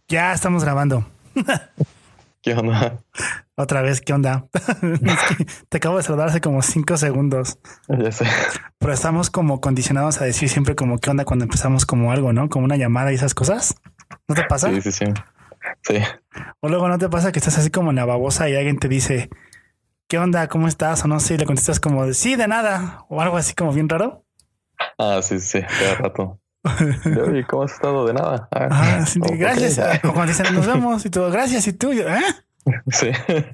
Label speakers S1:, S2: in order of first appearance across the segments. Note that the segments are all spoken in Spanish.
S1: Ya estamos grabando.
S2: ¿Qué onda?
S1: Otra vez, ¿qué onda? Es que te acabo de saludar hace como 5 segundos.
S2: Ya sé.
S1: Pero estamos como condicionados a decir siempre como qué onda cuando empezamos como algo, ¿no? Como una llamada y esas cosas. ¿No te pasa?
S2: Sí. Sí.
S1: O luego no te pasa que estás así como en la babosa y alguien te dice, ¿qué onda? ¿Cómo estás? O no sé, y le contestas como de, sí, de nada. O algo así como bien raro.
S2: Sí, cada rato. Oye, ¿cómo has estado? De nada.
S1: Sí, gracias. O cuando dicen, nos vemos y todo, gracias. Y tú,
S2: Sí.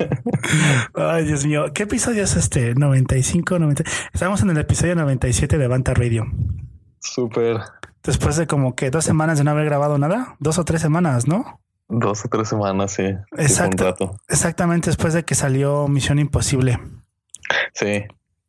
S1: Ay, Dios mío. ¿Qué episodio es este? 95, 90. Estamos en el episodio 97 de Banta Radio.
S2: Súper.
S1: Después de como que 2 semanas de no haber grabado nada, 2 o 3 semanas, ¿no?
S2: 2 o 3 semanas, sí.
S1: Exacto.
S2: Un rato.
S1: Exactamente después de que salió Misión Imposible.
S2: Sí.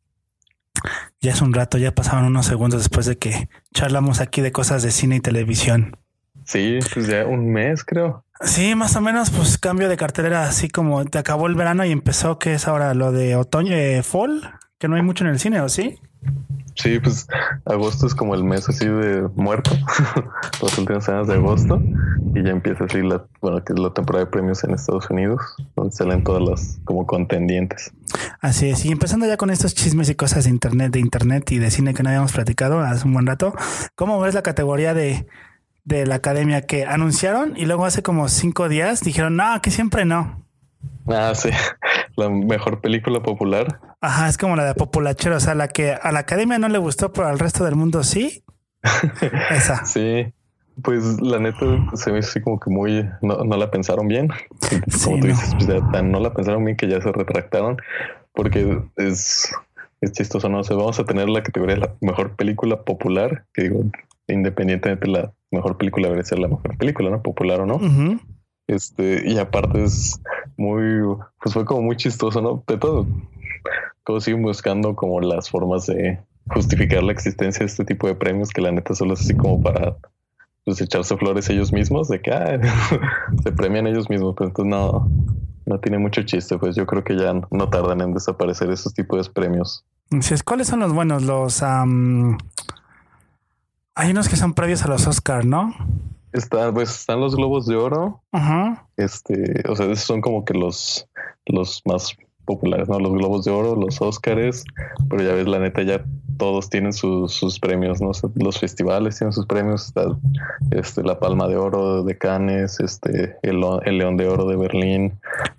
S1: Ya es un rato, ya pasaron unos segundos después de que charlamos aquí de cosas de cine y televisión.
S2: Sí, pues ya un mes, creo.
S1: Sí, más o menos, pues cambio de cartelera, así como te acabó el verano y empezó, que es ahora lo de otoño, fall, que no hay mucho en el cine, ¿o sí?
S2: Sí, pues agosto es como el mes así de muerto, las últimas semanas de agosto, y ya empieza así que es la temporada de premios en Estados Unidos, donde salen todas las como contendientes.
S1: Así es, y empezando ya con estos chismes y cosas de internet y de cine que no habíamos platicado hace un buen rato, ¿cómo ves la categoría de la academia que anunciaron y luego hace como 5 días dijeron, no, que siempre no?
S2: Sí, la mejor película popular.
S1: Ajá, es como la de Populachero, o sea, la que a la academia no le gustó, pero al resto del mundo sí. Esa.
S2: Sí, pues la neta se me hizo así como que muy, no la pensaron bien.
S1: Sí,
S2: Como tú dices,
S1: no.
S2: pues ya no la pensaron bien que ya se retractaron, porque es chistoso, ¿no? O sea, vamos a tener la categoría de la mejor película popular, que digo, independientemente la mejor película debería ser la mejor película, ¿no? Popular o no.
S1: Uh-huh.
S2: Y aparte es pues fue como muy chistoso, ¿no? De todo, todos siguen buscando como las formas de justificar la existencia de este tipo de premios, que la neta solo es así como para pues echarse flores ellos mismos, de que se premian ellos mismos, pero entonces no tiene mucho chiste. Pues yo creo que ya no tardan en desaparecer esos tipos de premios.
S1: Entonces, ¿cuáles son los buenos? Hay unos que son previos a los Oscar, ¿no?
S2: Están los Globos de Oro.
S1: Ajá.
S2: O sea, esos son como que los más populares, ¿no? Los Globos de Oro, los Óscares, pero ya ves, la neta, ya todos tienen sus premios, ¿no? O sea, los festivales tienen sus premios. Está la Palma de Oro de Cannes, el León de Oro de Berlín,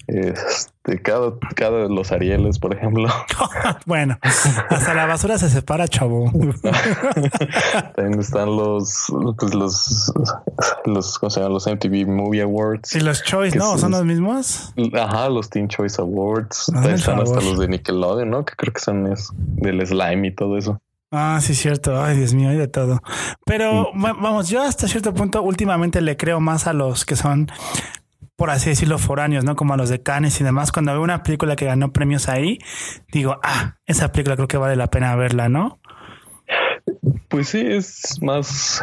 S2: cada los Arieles, por ejemplo.
S1: Bueno, hasta la basura se separa, chavo.
S2: También están los ¿cómo se llaman? Los MTV Movie Awards.
S1: Y los Choice, ¿no? ¿Son los mismos?
S2: Ajá, los Teen Choice Awards. Están hasta los de Nickelodeon, ¿no? Que creo que son del slime y todo eso.
S1: Sí, cierto. Ay, Dios mío, hay de todo. Pero vamos, yo hasta cierto punto últimamente le creo más a los que son, por así decirlo, foráneos, ¿no? Como a los de Cannes y demás. Cuando veo una película que ganó premios ahí, digo, esa película creo que vale la pena verla, ¿no?
S2: Pues sí, es más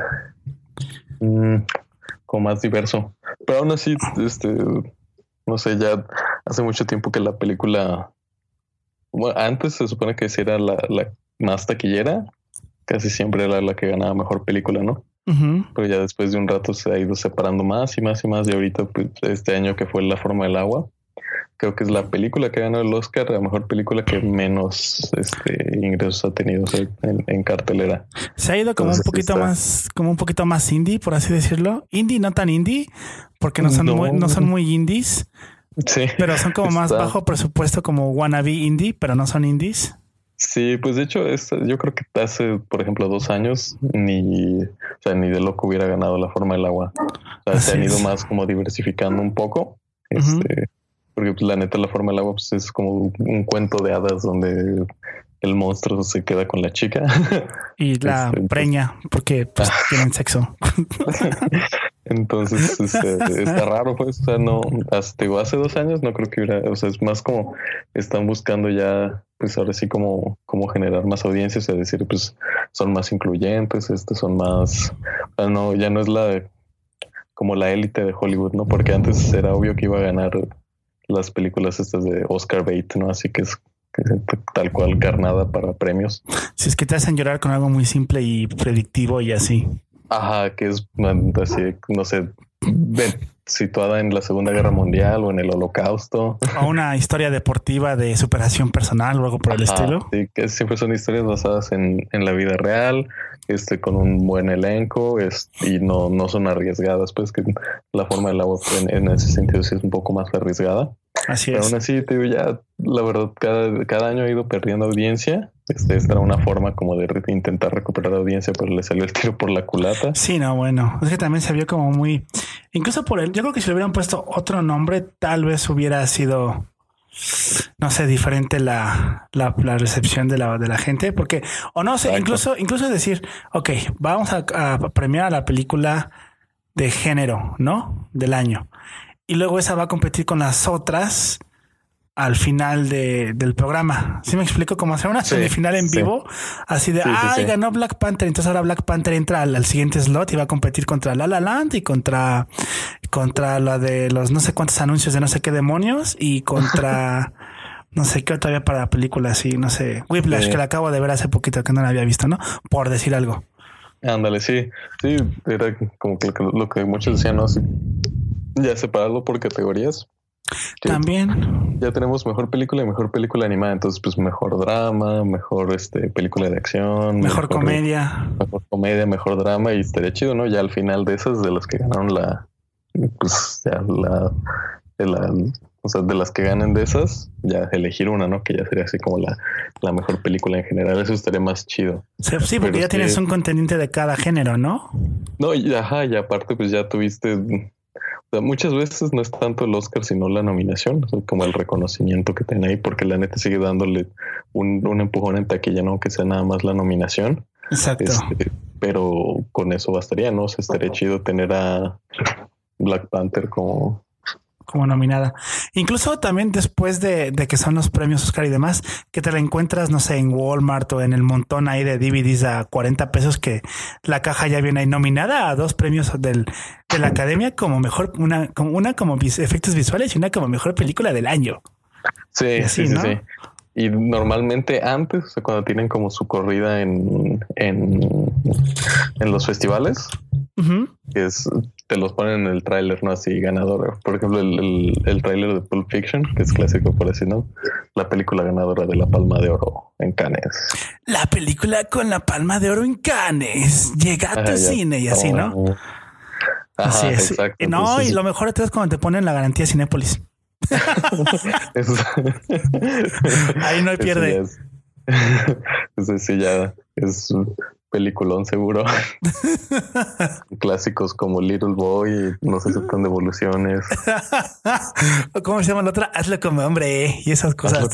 S2: como más diverso. Pero aún así, no sé, ya hace mucho tiempo que la película, bueno, antes se supone que sí era la más taquillera, casi siempre era la que ganaba mejor película, ¿no?
S1: Uh-huh.
S2: Pero ya después de un rato se ha ido separando más y más y más, y ahorita pues este año que fue La Forma del Agua, creo que es la película que ganó el Oscar, la mejor película que menos ingresos ha tenido, o sea, en cartelera.
S1: Se ha ido como
S2: Entonces,
S1: un poquito más indie, por así decirlo. Indie, no tan indie, porque no son muy indies.
S2: Sí,
S1: pero son como más bajo presupuesto, como wannabe indie, pero no son indies.
S2: Sí, pues de hecho, yo creo que hace, por ejemplo, 2 años ni de loco hubiera ganado La Forma del Agua. O sea, se han ido más como diversificando un poco.
S1: Uh-huh.
S2: Porque pues, la neta, La Forma del Agua pues, es como un cuento de hadas donde el monstruo se queda con la chica
S1: y la preña porque pues tienen sexo.
S2: Entonces está raro, pues. O sea, no, hace 2 años no creo que hubiera, o sea, es más como están buscando ya, pues ahora sí como generar más audiencias, es decir, pues son más incluyentes, son más, no, ya no es como la élite de Hollywood, ¿no? Porque antes era obvio que iba a ganar las películas estas de Oscar bait, ¿no? Así que es tal cual carnada para premios.
S1: Si es que te hacen llorar con algo muy simple y predictivo y así.
S2: Ajá, que es así, no sé, ven, situada en la Segunda Guerra Mundial o en el Holocausto.
S1: O una historia deportiva de superación personal o algo por el estilo.
S2: Sí, que siempre son historias basadas en la vida real, con un buen elenco, y no son arriesgadas, pues que la forma del agua en ese sentido sí es un poco más arriesgada.
S1: Así
S2: Pero
S1: es.
S2: aún así, te digo, ya la verdad, cada año ha ido perdiendo audiencia. Esta era una forma como de intentar recuperar audiencia, pero le salió el tiro por la culata.
S1: Sí, no, bueno, es que también se vio como muy, incluso por él. Yo creo que si le hubieran puesto otro nombre, tal vez hubiera sido, no sé, diferente la recepción de la gente, porque, o no sé, incluso decir, ok, vamos a premiar a la película de género, ¿no? Del año. Y luego esa va a competir con las otras al final del programa. ¿Sí me explico? Como hacer una semifinal en vivo, así de, ganó Black Panther, entonces ahora Black Panther entra al siguiente slot y va a competir contra La La Land y contra la de los no sé cuántos anuncios de no sé qué demonios y contra no sé qué todavía para la película así, no sé, Whiplash, que la acabo de ver hace poquito, que no la había visto, ¿no? Por decir algo.
S2: Ándale, sí, era como que lo que muchos decían, ¿no? Sí, ya separarlo por categorías.
S1: También
S2: ya tenemos mejor película y mejor película animada, entonces pues mejor drama, mejor película de acción,
S1: mejor comedia,
S2: mejor drama, y estaría chido, ¿no? Ya al final de esas, de las que ganaron o sea, de las que ganen de esas, ya elegir una, ¿no? Que ya sería así como la mejor película en general. Eso estaría más chido.
S1: Sí, porque ya tienes un contendiente de cada género, ¿no?
S2: No, y aparte pues ya tuviste, o sea, muchas veces no es tanto el Oscar sino la nominación, o sea, como el reconocimiento que tiene ahí, porque la neta sigue dándole un empujón en taquilla, no que sea nada más la nominación.
S1: Exacto.
S2: Pero con eso bastaría, ¿no? O sea, estaría chido tener a Black Panther como
S1: nominada. Incluso también después de que son los premios Oscar y demás, que te la encuentras, no sé, en Walmart o en el montón ahí de DVDs a 40 pesos, que la caja ya viene ahí nominada a 2 premios de la Academia como mejor, una como efectos visuales y una como mejor película del año.
S2: Sí, así, sí, ¿no? Sí. Y normalmente antes, o sea, cuando tienen como su corrida en los festivales, que te los ponen en el tráiler, ¿no? Así ganador. Por ejemplo, el tráiler de Pulp Fiction, que es clásico por así, ¿no? La película ganadora de la Palma de Oro en Cannes. La película con la Palma de Oro en Cannes. Llega a tu cine y así, ¿no?
S1: Así es. Exacto. No, entonces, y lo mejor de todo es cuando te ponen la garantía Cinépolis. Ahí no hay pierde.
S2: Eso sí, ya es un peliculón seguro. Clásicos como Little Boy, no se aceptan devoluciones.
S1: ¿Cómo se llama la otra? Hazlo como hombre y esas cosas.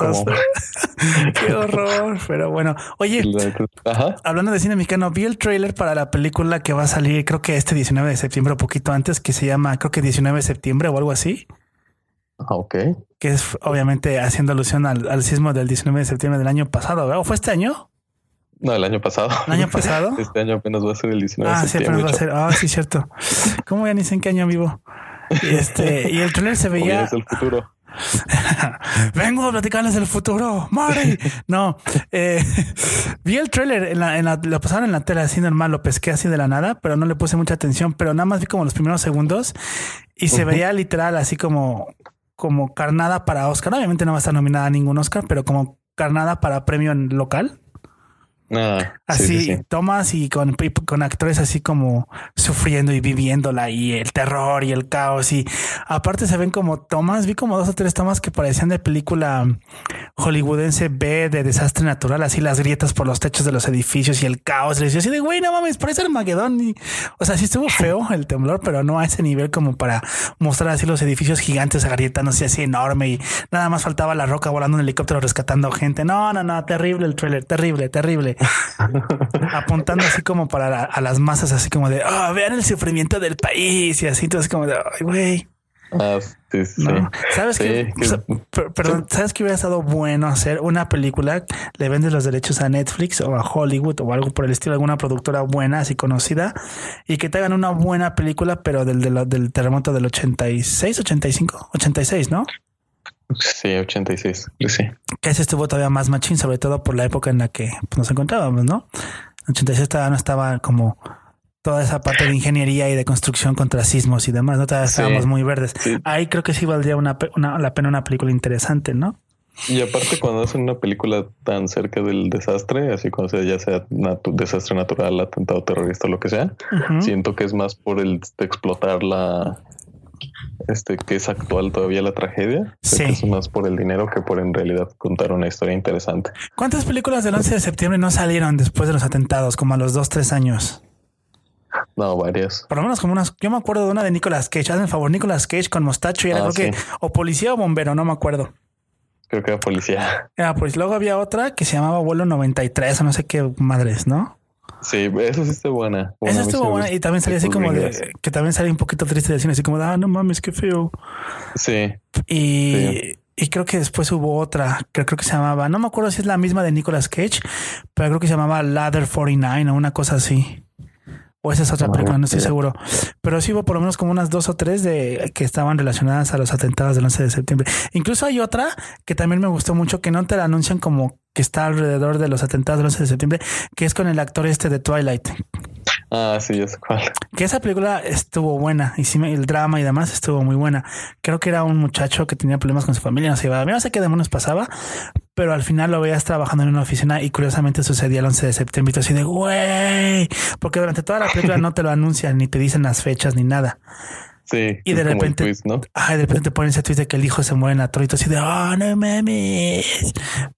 S1: Qué horror. Pero bueno, oye, hablando de cine mexicano, vi el tráiler para la película que va a salir, creo que 19 de septiembre o poquito antes, que se llama, creo que 19 de septiembre o algo así.
S2: Ok.
S1: Que es obviamente haciendo alusión al sismo del 19 de septiembre del año pasado, ¿verdad? ¿O fue este año?
S2: No, el año pasado.
S1: ¿El año pasado?
S2: Este año apenas va a ser el 19 de septiembre.
S1: Sí, apenas va a ser. Sí, cierto. ¿Cómo ya ni sé en qué año vivo? Y el trailer se veía...
S2: Es el futuro.
S1: Vengo a platicarles del futuro, Mari. No, vi el trailer lo pasaron en la tele así normal, lo pesqué así de la nada, pero no le puse mucha atención, pero nada más vi como los primeros segundos y se veía literal así como carnada para Oscar. Obviamente no va a estar nominada a ningún Oscar, pero como carnada para premio local. Así sí. Tomas y con actores así como sufriendo y viviéndola y el terror y el caos, y aparte se ven como tomas, vi como 2 o 3 tomas que parecían de película hollywoodense B de desastre natural, así las grietas por los techos de los edificios y el caos. Les decía así de güey, no mames, parece Armagedón. O sea, sí estuvo feo el temblor, pero no a ese nivel como para mostrar así los edificios gigantes agrietándose así enorme y nada más faltaba La Roca volando en helicóptero rescatando gente. No, terrible el trailer, terrible. Apuntando así como para a las masas, así como de vean el sufrimiento del país y así, entonces como de ay, güey.
S2: Sí.
S1: ¿No? ¿Sabes qué? Perdón, ¿sabes que hubiera estado bueno hacer una película? Le vendes los derechos a Netflix o a Hollywood o algo por el estilo, alguna productora buena, así conocida, y que te hagan una buena película, pero del terremoto del 86, 85, 86, ¿no?
S2: Sí, 86. Sí.
S1: Que ese estuvo todavía más machín, sobre todo por la época en la que nos encontrábamos, ¿no? 86 todavía no estaba como toda esa parte de ingeniería y de construcción contra sismos y demás. No todavía estábamos muy verdes. Sí. Ahí creo que sí valdría la pena una película interesante, ¿no?
S2: Y aparte, cuando hacen una película tan cerca del desastre, así como sea, ya sea desastre natural, atentado terrorista, lo que sea, siento que es más por el de explotar que es actual todavía la tragedia. Sí. Es más por el dinero que por en realidad contar una historia interesante.
S1: ¿Cuántas películas del 11 de septiembre no salieron después de los atentados? Como a los 2-3 años.
S2: No, varias.
S1: Por lo menos como unas. Yo me acuerdo de una de Nicolas Cage. Hazme el favor, Nicolas Cage con mostacho y era creo que o policía o bombero, no me acuerdo.
S2: Creo que era policía.
S1: Pues luego había otra que se llamaba Vuelo 93 o no sé qué madres, ¿no?
S2: Sí, eso sí está buena.
S1: Esa estuvo buena y también salía así como de que también salía un poquito triste del cine, así como de no mames, qué feo.
S2: Sí.
S1: Y creo que después hubo otra que creo que se llamaba, no me acuerdo si es la misma de Nicolas Cage, pero creo que se llamaba Ladder 49 o una cosa así. O esa es otra película, no estoy seguro. Pero sí hubo por lo menos como unas 2 o 3 que estaban relacionadas a los atentados del 11 de septiembre. Incluso hay otra que también me gustó mucho, que no te la anuncian como que está alrededor de los atentados del 11 de septiembre, que es con el actor de Twilight.
S2: Ah, sí, ya sé cuál.
S1: Que esa película estuvo buena y sí, el drama y demás estuvo muy buena. Creo que era un muchacho que tenía problemas con su familia, no sé, no sé qué demonios pasaba, pero al final lo veías trabajando en una oficina y curiosamente sucedía el 11 de septiembre y tú así de güey, porque durante toda la película no te lo anuncian ni te dicen las fechas ni nada.
S2: Sí.
S1: Y de repente,
S2: twist, ¿no?
S1: De repente te ponen ese twist de que el hijo se muere en la torre y tú así de no mames.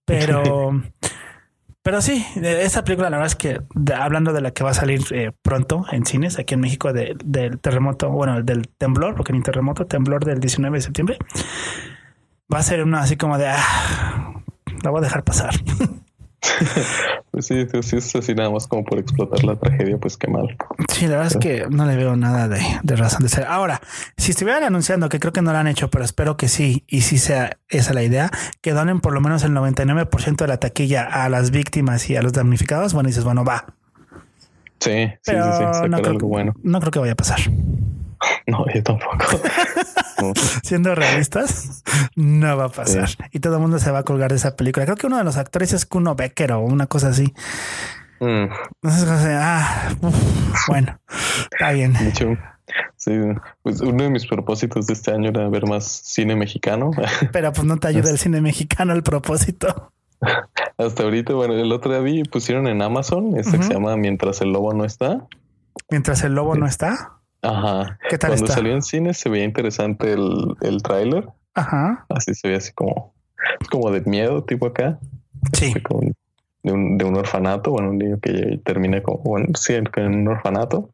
S1: Pero sí, esa película, la verdad es que hablando de la que va a salir pronto en cines aquí en México del terremoto, bueno, del temblor, porque ni terremoto, temblor del 19 de septiembre, va a ser una así como de la voy a dejar pasar.
S2: Pues sí, es así nada más como por explotar la tragedia, pues qué mal.
S1: Sí, la verdad es que no le veo nada de razón de ser. Ahora, si estuvieran anunciando, que creo que no lo han hecho, pero espero que sí, y sí sea esa la idea, que donen por lo menos el 99% de la taquilla a las víctimas y a los damnificados, bueno, dices, bueno, va.
S2: Sí, sacar
S1: no
S2: algo bueno.
S1: No creo que vaya a pasar.
S2: No, yo tampoco. No.
S1: Siendo realistas, no va a pasar. Sí. Y todo el mundo se va a colgar de esa película. Creo que uno de los actores es Kuno Becker o una cosa así. Entonces, bueno, está bien.
S2: De hecho, sí, pues uno de mis propósitos de este año era ver más cine mexicano.
S1: Pero pues no te ayuda el cine mexicano al propósito.
S2: Hasta ahorita, bueno, el otro día pusieron en Amazon que se llama Mientras el lobo no está.
S1: Mientras el lobo no está.
S2: Ajá.
S1: ¿Qué tal
S2: Cuando
S1: está?
S2: salió en cine se veía interesante el tráiler.
S1: Ajá.
S2: Así se veía así como de miedo, tipo acá.
S1: Sí.
S2: Como de un orfanato, bueno, un niño que termina en un orfanato.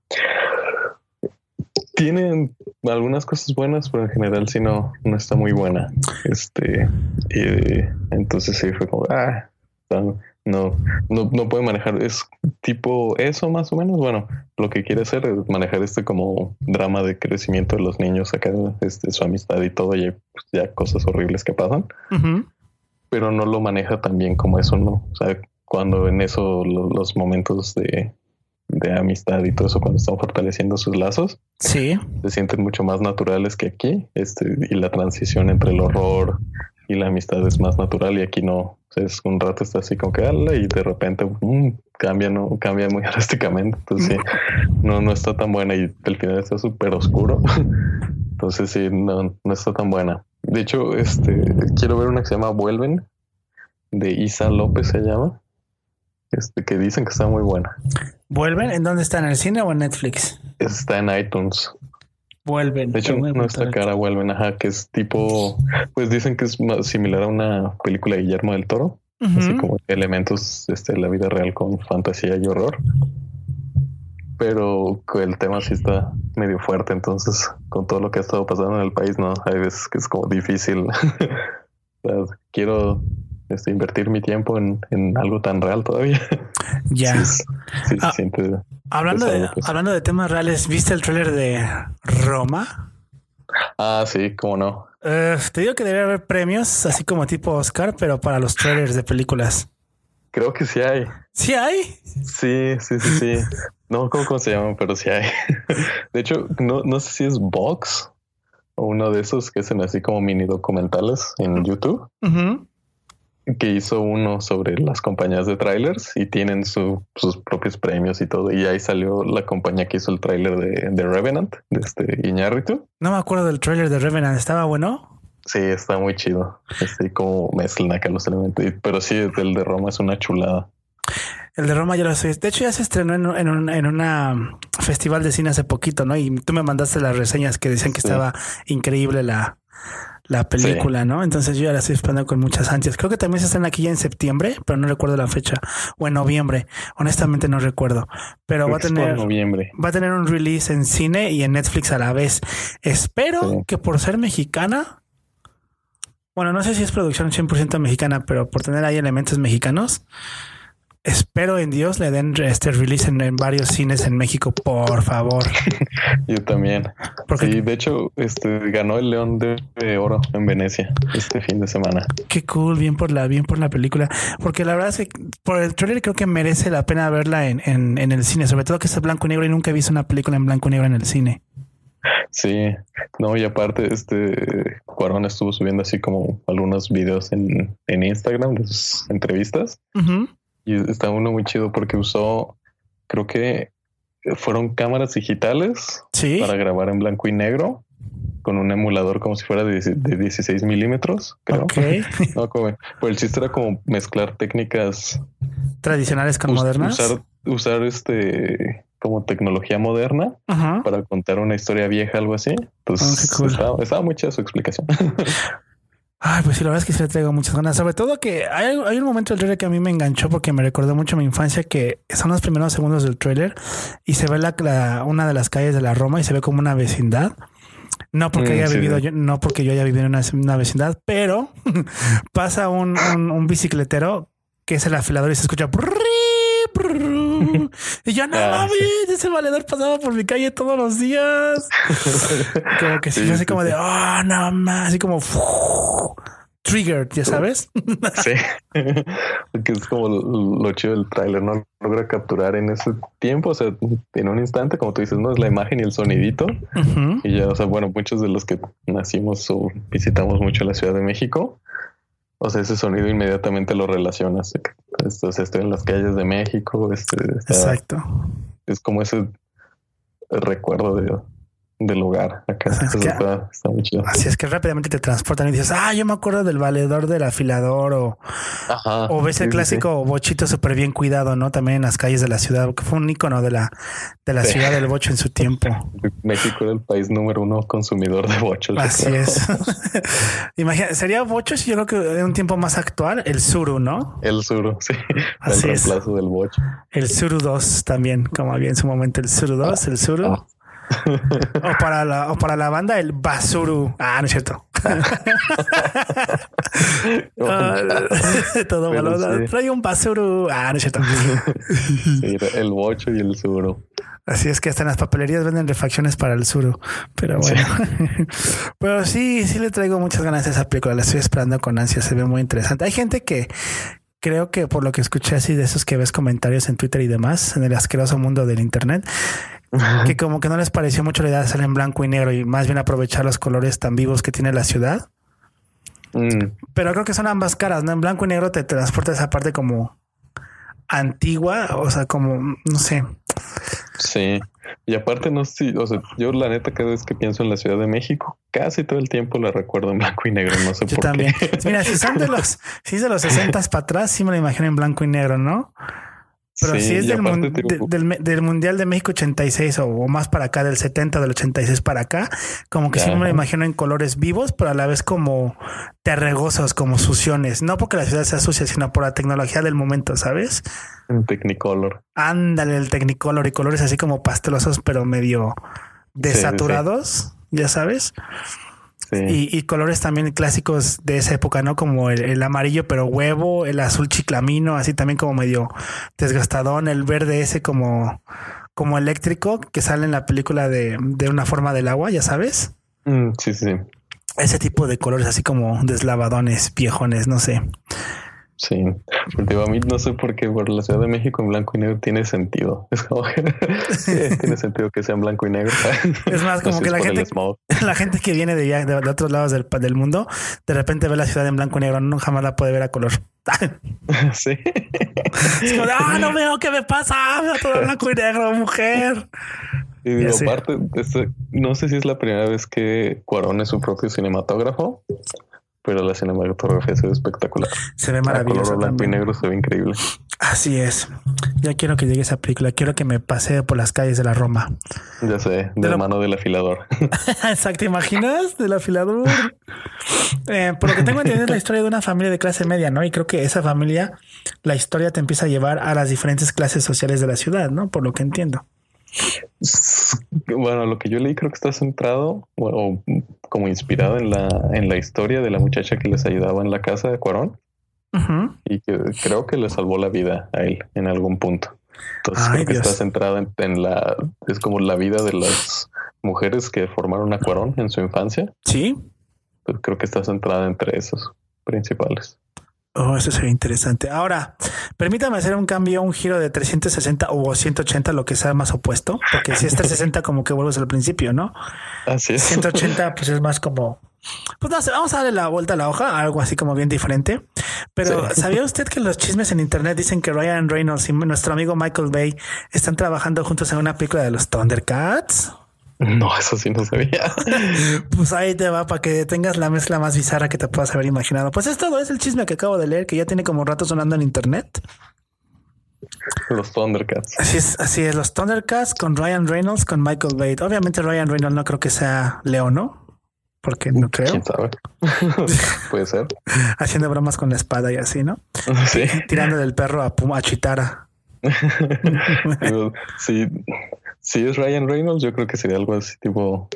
S2: Tienen algunas cosas buenas, pero en general sí no está muy buena. Entonces sí fue como no puede manejar, es tipo eso más o menos. Bueno, lo que quiere hacer es manejar como drama de crecimiento de los niños, acá su amistad y todo, y pues, ya cosas horribles que pasan. Pero no lo maneja tan bien como eso, ¿no? O sea, cuando en eso los momentos de amistad y todo eso, cuando están fortaleciendo sus lazos,
S1: sí,
S2: se sienten mucho más naturales que aquí. Y la transición entre el horror y la amistad es más natural, y aquí no. O sea, es un rato está así como que y de repente cambia muy drásticamente. Entonces sí, no está tan buena, y el final está súper oscuro. Entonces sí, no está tan buena. De hecho, quiero ver una que se llama Vuelven, de Isa López se llama. Que dicen que está muy buena.
S1: ¿Vuelven? ¿En dónde está? ¿En el cine o en Netflix?
S2: Está en iTunes.
S1: Vuelven.
S2: De hecho, no está cara, Vuelven, que es tipo, pues dicen que es más similar a una película de Guillermo del Toro, así como elementos de la vida real con fantasía y horror. Pero el tema sí está medio fuerte, entonces con todo lo que ha estado pasando en el país, no, hay veces que es como difícil. O sea, quiero invertir mi tiempo en algo tan real todavía.
S1: Ya.
S2: Sí, se siente
S1: hablando de temas reales, ¿viste el tráiler de Roma?
S2: Ah, sí, cómo no.
S1: Te digo que debería haber premios, así como tipo Oscar, pero para los trailers de películas.
S2: Creo que sí hay.
S1: ¿Sí hay?
S2: Sí. No, ¿cómo se llaman? Pero sí hay. De hecho, no sé si es Vox o uno de esos que hacen así como mini documentales en YouTube. que hizo uno sobre las compañías de trailers y tienen sus propios premios y todo. Y ahí salió la compañía que hizo el trailer de Revenant, de Iñárritu.
S1: No me acuerdo del trailer de Revenant. ¿Estaba bueno?
S2: Sí, está muy chido. Como mezclan acá los elementos. Pero sí, el de Roma es una chulada.
S1: El de Roma ya lo sé. De hecho, ya se estrenó en una festival de cine hace poquito, ¿no? Y tú me mandaste las reseñas que decían que estaba increíble la película, ¿no? Entonces yo ya la estoy esperando con muchas ansias. Creo que también se estrena aquí ya en septiembre, pero no recuerdo la fecha. O en noviembre. Honestamente no recuerdo. Pero va a tener un release en cine y en Netflix a la vez. Espero que por ser mexicana, bueno, no sé si es producción 100% mexicana, pero por tener ahí elementos mexicanos, espero en Dios le den release en varios cines en México, por favor.
S2: Yo también. Porque sí, de hecho, ganó el León de Oro en Venecia este fin de semana.
S1: Qué cool, bien por la película. Porque la verdad es que por el trailer creo que merece la pena verla en el cine, sobre todo que es blanco y negro y nunca he visto una película en blanco y negro en el cine.
S2: Sí, no, y aparte Cuarón estuvo subiendo así como algunos videos en Instagram de sus entrevistas. Y está uno muy chido porque usó, creo que fueron cámaras digitales para grabar en blanco y negro con un emulador como si fuera de 16 milímetros, creo.
S1: Okay.
S2: No, pues el chiste era como mezclar técnicas
S1: tradicionales con modernas.
S2: Usar como tecnología moderna para contar una historia vieja, algo así. Entonces estaba muy chida su explicación.
S1: Ay, pues sí, la verdad es que sí le traigo muchas ganas. Sobre todo que hay un momento del trailer que a mí me enganchó porque me recordó mucho a mi infancia, que son los primeros segundos del trailer y se ve una de las calles de la Roma y se ve como una vecindad. No porque haya vivido yo, no porque yo haya vivido en una vecindad, pero pasa un bicicletero que es el afilador y se escucha y yo no mames, ese valedor pasaba por mi calle todos los días. Como que sí, así como de no más, así como triggered, ya sabes.
S2: Sí, porque es como lo chido del tráiler, no logra capturar en ese tiempo, o sea, en un instante, como tú dices, no es la imagen y el sonidito. Y ya, o sea, bueno, muchos de los que nacimos o visitamos mucho la Ciudad de México, o sea, ese sonido inmediatamente lo relacionas. Estoy en las calles de México.
S1: Exacto.
S2: Es como ese recuerdo del lugar acá. Está muy chido.
S1: Así es que rápidamente te transportan y dices, yo me acuerdo del valedor del afilador o ves el clásico bochito súper bien cuidado, ¿no? También en las calles de la ciudad, que fue un ícono de la ciudad del bocho en su tiempo.
S2: México era el país número 1 consumidor de bochos.
S1: Así es. Imagina, sería bochos, yo creo que en un tiempo más actual, el suru, ¿no?
S2: El suru, sí.
S1: Así
S2: el reemplazo del bocho.
S1: El suru 2 también, como había en su momento el suru 2, el suru. O para la banda el basuru. No es cierto. Todo malo. Sí. Trae un basuru. No es cierto.
S2: Sí, el bocho y el suru.
S1: Así es que hasta en las papelerías venden refacciones para el suru. Pero bueno. Pero sí le traigo muchas ganas a esa película. La estoy esperando con ansia. Se ve muy interesante. Hay gente que creo que por lo que escuché así de esos que ves comentarios en Twitter y demás, en el asqueroso mundo del internet, que como que no les pareció mucho la idea de salir en blanco y negro y más bien aprovechar los colores tan vivos que tiene la ciudad. Pero creo que son ambas caras, ¿no? En blanco y negro te transporta esa parte como antigua, o sea, como, no sé.
S2: Sí. Y aparte no sé, o sea, yo la neta cada vez que pienso en la Ciudad de México, casi todo el tiempo la recuerdo en blanco y negro, no sé por
S1: también.
S2: qué.
S1: Mira, si es de los 60s para atrás, sí me la imagino en blanco y negro, ¿no? Pero sí, si es del Mundial de México 86 o más para acá, del 70, del 86 para acá, como que sí me lo imagino en colores vivos, pero a la vez como terregosos, como suciones. No porque la ciudad sea sucia, sino por la tecnología del momento, ¿sabes?
S2: En Technicolor.
S1: Ándale, el Technicolor y colores así como pastelosos, pero medio desaturados, ya sabes. Sí. Y colores también clásicos de esa época, ¿no? Como el amarillo pero huevo, el azul chiclamino, así también como medio desgastadón, el verde ese como eléctrico que sale en la película de Una forma del agua, ya sabes.
S2: Sí.
S1: Ese tipo de colores así como deslavadones, viejones, no sé.
S2: Sí, porque a mí no sé por qué por la Ciudad de México en blanco y negro tiene sentido. Es como tiene sentido que sea en blanco y negro.
S1: Es más como que la gente que viene de otros lados del mundo, de repente ve la ciudad en blanco y negro, no jamás la puede ver a color.
S2: Sí.
S1: Es como de, no veo qué me pasa. Veo todo blanco y negro, mujer.
S2: Y digo, aparte, no sé si es la primera vez que Cuarón es su propio cinematógrafo, pero la cinematografía se ve espectacular.
S1: Se ve maravilloso.
S2: A color blanco y negro se ve increíble.
S1: Así es. Ya quiero que llegue esa película. Quiero que me pasee por las calles de la Roma.
S2: Ya sé, de la mano del afilador.
S1: Exacto, ¿te imaginas? Del afilador. Por lo que tengo entendido es la historia de una familia de clase media, ¿no? Y creo que esa familia, la historia te empieza a llevar a las diferentes clases sociales de la ciudad, ¿no? Por lo que entiendo.
S2: Bueno, lo que yo leí creo que está centrado o como inspirado en la historia de la muchacha que les ayudaba en la casa de Cuarón. Y que creo que le salvó la vida a él en algún punto. Entonces creo que está centrada es como la vida de las mujeres que formaron a Cuarón en su infancia.
S1: Sí.
S2: Pues creo que está centrada entre esos principales.
S1: Oh, eso sería interesante. Ahora, permítame hacer un cambio, un giro de 360 o 180, lo que sea más opuesto, porque si es 360 como que vuelves al principio, ¿no?
S2: Así es.
S1: 180 pues es más como, pues no sé, vamos a darle la vuelta a la hoja, algo así como bien diferente. Pero sí. ¿Sabía usted que los chismes en internet dicen que Ryan Reynolds y nuestro amigo Michael Bay están trabajando juntos en una película de los Thundercats?
S2: No, eso sí no sabía.
S1: Pues ahí te va para que tengas la mezcla más bizarra que te puedas haber imaginado. Pues es todo, es el chisme que acabo de leer, que ya tiene como rato sonando en internet.
S2: Los Thundercats.
S1: Así es, los Thundercats con Ryan Reynolds, con Michael Bay. Obviamente Ryan Reynolds no creo que sea Leo, ¿no? Porque no creo.
S2: ¿Quién sabe? Puede ser.
S1: Haciendo bromas con la espada y así, ¿no?
S2: Sí.
S1: Tirando del perro a Chitara.
S2: Sí. Si es Ryan Reynolds, yo creo que sería algo así tipo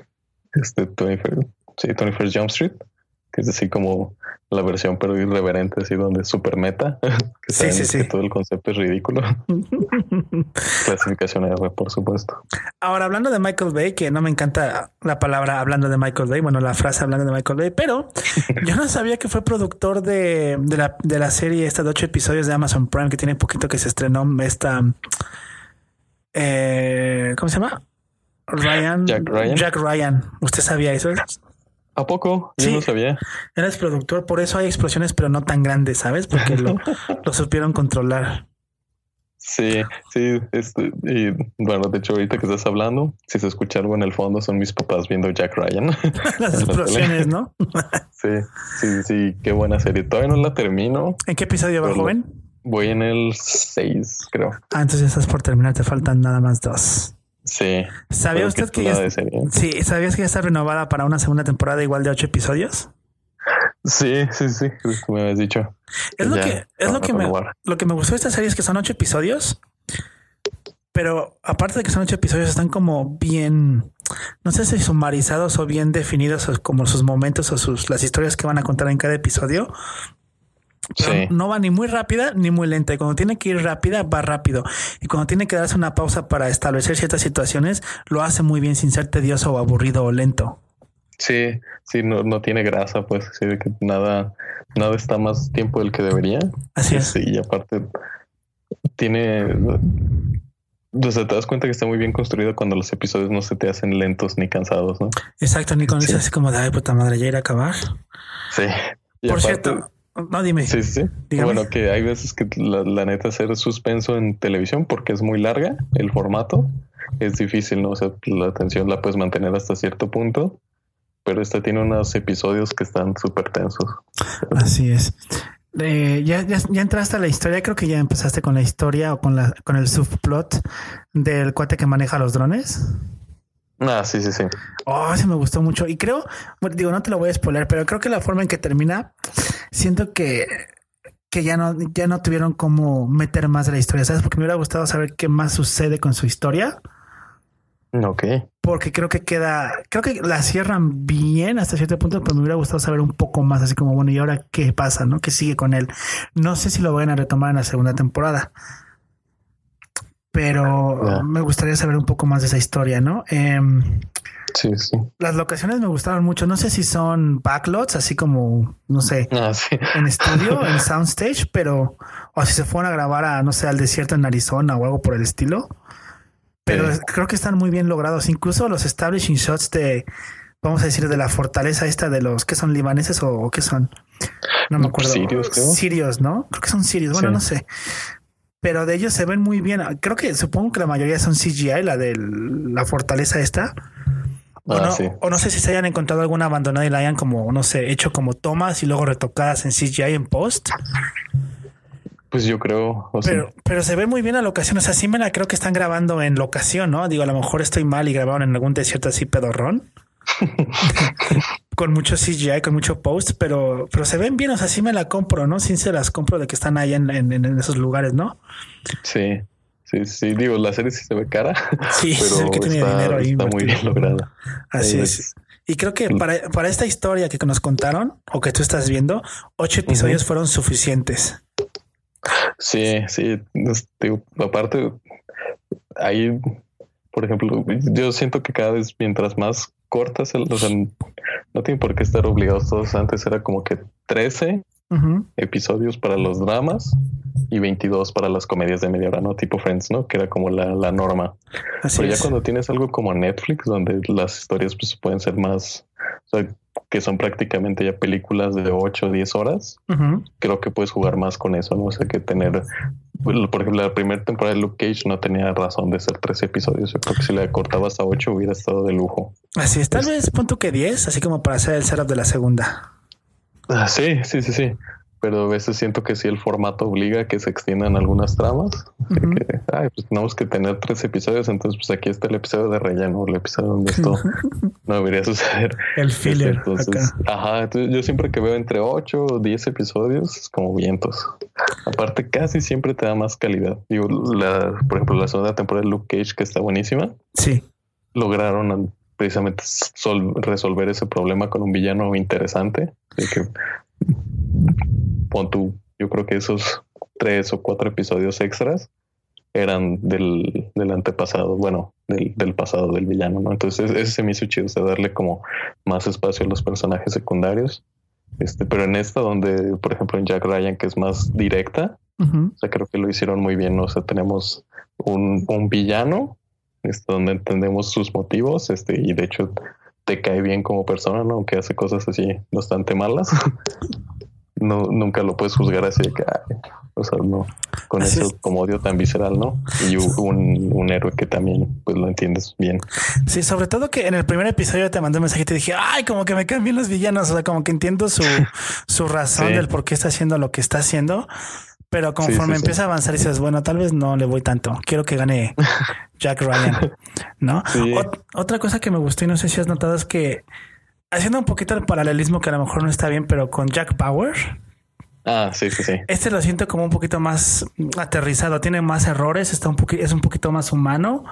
S2: 21st Jump Street, que es así como la versión pero irreverente, así donde es super meta, que sí. Que todo el concepto es ridículo. Clasificación R, por supuesto.
S1: Ahora, hablando de Michael Bay, que no me encanta la palabra hablando de Michael Bay, bueno, la frase hablando de Michael Bay, pero yo no sabía que fue productor de la serie esta de 8 episodios de Amazon Prime, que tiene poquito que se estrenó ¿cómo se llama? Jack Ryan. ¿Usted sabía eso?
S2: ¿A poco? Yo no sabía.
S1: Eres productor, por eso hay explosiones, pero no tan grandes, ¿sabes? Porque lo supieron controlar.
S2: Sí. Y bueno, de hecho, ahorita que estás hablando, si se escucha algo en el fondo, son mis papás viendo Jack Ryan.
S1: Las explosiones, ¿no?
S2: Sí. Qué buena serie. Todavía no la termino.
S1: ¿En qué episodio va, joven?
S2: Voy en el 6, creo.
S1: Entonces ya estás por terminar. Te faltan nada más 2.
S2: Sí.
S1: ¿Sabía usted que ya ¿sabías que ya está renovada para una segunda temporada igual de 8 episodios?
S2: Sí. Me habías dicho.
S1: Lo que me gustó de esta serie es que son 8 episodios, pero aparte de que son 8 episodios, están como bien, no sé si sumarizados o bien definidos, o como sus momentos o las historias que van a contar en cada episodio. Sí. No va ni muy rápida ni muy lenta. Y cuando tiene que ir rápida, va rápido. Y cuando tiene que darse una pausa para establecer ciertas situaciones, lo hace muy bien sin ser tedioso o aburrido o lento. Sí,
S2: no tiene grasa, pues sí, de que nada está más tiempo del que debería.
S1: Así es.
S2: Sí, y aparte tiene, o sea, te das cuenta que está muy bien construido cuando los episodios no se te hacen lentos ni cansados, ¿no?
S1: Exacto, ni cuando dices así como de ay, puta madre, ya ir a acabar.
S2: Sí. Y
S1: por
S2: aparte,
S1: cierto, no, dime.
S2: Sí.
S1: Dígame.
S2: Bueno, que hay veces que la neta hacer suspenso en televisión porque es muy larga el formato. Es difícil, ¿no? O sea, la atención la puedes mantener hasta cierto punto, pero esta tiene unos episodios que están súper tensos.
S1: Así es. Ya entraste a la historia. Creo que ya empezaste con la historia o con el subplot del cuate que maneja los drones.
S2: Sí.
S1: Oh, sí me gustó mucho. Y creo, no te lo voy a spoiler, pero creo que la forma en que termina, siento que ya no tuvieron cómo meter más de la historia, ¿sabes? Porque me hubiera gustado saber qué más sucede con su historia.
S2: Ok.
S1: Porque creo que la cierran bien hasta cierto punto, pero me hubiera gustado saber un poco más, así como, bueno, ¿y ahora qué pasa? ¿No? ¿Qué sigue con él? No sé si lo van a retomar en la segunda temporada, pero me gustaría saber un poco más de esa historia, ¿no?
S2: Sí.
S1: Las locaciones me gustaron mucho. No sé si son backlots, así como, no sé, en estudio, en soundstage, pero o si se fueron a grabar al desierto en Arizona o algo por el estilo. Pero creo que están muy bien logrados. Incluso los establishing shots vamos a decir, de la fortaleza esta de los que son libaneses o qué son. No me acuerdo.
S2: Sirius, creo.
S1: Sirius, ¿no? Creo que son Sirius. Bueno,
S2: Sí.
S1: no sé. Pero de ellos se ven muy bien. Creo que supongo que la mayoría son CGI, la de la fortaleza esta.
S2: Sí.
S1: O no sé si se hayan encontrado alguna abandonada y la hayan como, no sé, hecho como tomas y luego retocadas en CGI en post.
S2: Pues yo creo.
S1: Pero se ve muy bien la locación. O sea, sí me la creo que están grabando en locación, ¿no? Digo, a lo mejor estoy mal y grabaron en algún desierto así pedorrón. Con mucho CGI, con mucho post, pero se ven bien. O sea, sí me la compro, ¿no? Sí se las compro de que están ahí en esos lugares, ¿no?
S2: Sí. Digo, la serie sí se ve cara.
S1: Sí,
S2: pero
S1: sí, que tiene dinero ahí.
S2: Está muy bien lograda.
S1: Así es. Y creo que para esta historia que nos contaron o que tú estás viendo, 8 episodios fueron suficientes.
S2: Sí. Digo, aparte, ahí, por ejemplo, yo siento que cada vez mientras más cortas, o sea, no tienen por qué estar obligados todos. Antes era como que 13 episodios para los dramas y 22 para las comedias de media hora, ¿no? Tipo Friends, ¿no? Que era como la norma. Pero ya cuando tienes algo como Netflix, donde las historias pues pueden ser más, o sea, que son prácticamente ya películas de 8 o 10 horas, creo que puedes jugar más con eso, ¿no? O sea, que tener, por ejemplo, la primera temporada de Luke Cage no tenía razón de ser 13 episodios. Yo creo que si le cortabas a 8 hubiera estado de lujo.
S1: Así es, tal vez punto que 10, así como para hacer el setup de la segunda.
S2: Sí. Pero a veces siento que sí el formato obliga a que se extiendan algunas tramas. Que, pues tenemos que tener 3 episodios, entonces pues aquí está el episodio de relleno, el episodio donde esto no debería suceder.
S1: El filler.
S2: Entonces, entonces yo siempre que veo entre 8 o 10 episodios es como vientos. Aparte casi siempre te da más calidad. Digo, por ejemplo, la segunda temporada de Luke Cage, que está buenísima.
S1: Sí.
S2: Lograron precisamente resolver ese problema con un villano interesante. Así que pon tú, yo creo que esos 3 o 4 episodios extras eran del antepasado, bueno, del pasado del villano, ¿no? Entonces ese se me hizo chido, o sea, darle como más espacio a los personajes secundarios. Pero en esta, donde, por ejemplo, en Jack Ryan, que es más directa, o sea, creo que lo hicieron muy bien, ¿no? O sea, tenemos un villano, donde entendemos sus motivos, y de hecho te cae bien como persona, ¿no? Aunque hace cosas así bastante malas. No, nunca lo puedes juzgar así de que, o sea, no, con así eso es. Como odio tan visceral, ¿no? Y un héroe que también, pues lo entiendes bien.
S1: Sí, sobre todo que en el primer episodio te mandé un mensaje y te dije, como que me caen bien los villanos, o sea, como que entiendo su razón del por qué está haciendo lo que está haciendo, pero conforme empieza a avanzar dices, bueno, tal vez no le voy tanto, quiero que gane Jack Ryan, ¿no? Sí. Otra cosa que me gustó y no sé si has notado es que haciendo un poquito el paralelismo que a lo mejor no está bien, pero con Jack Bauer.
S2: Sí.
S1: Este lo siento como un poquito más aterrizado, tiene más errores, es un poquito más humano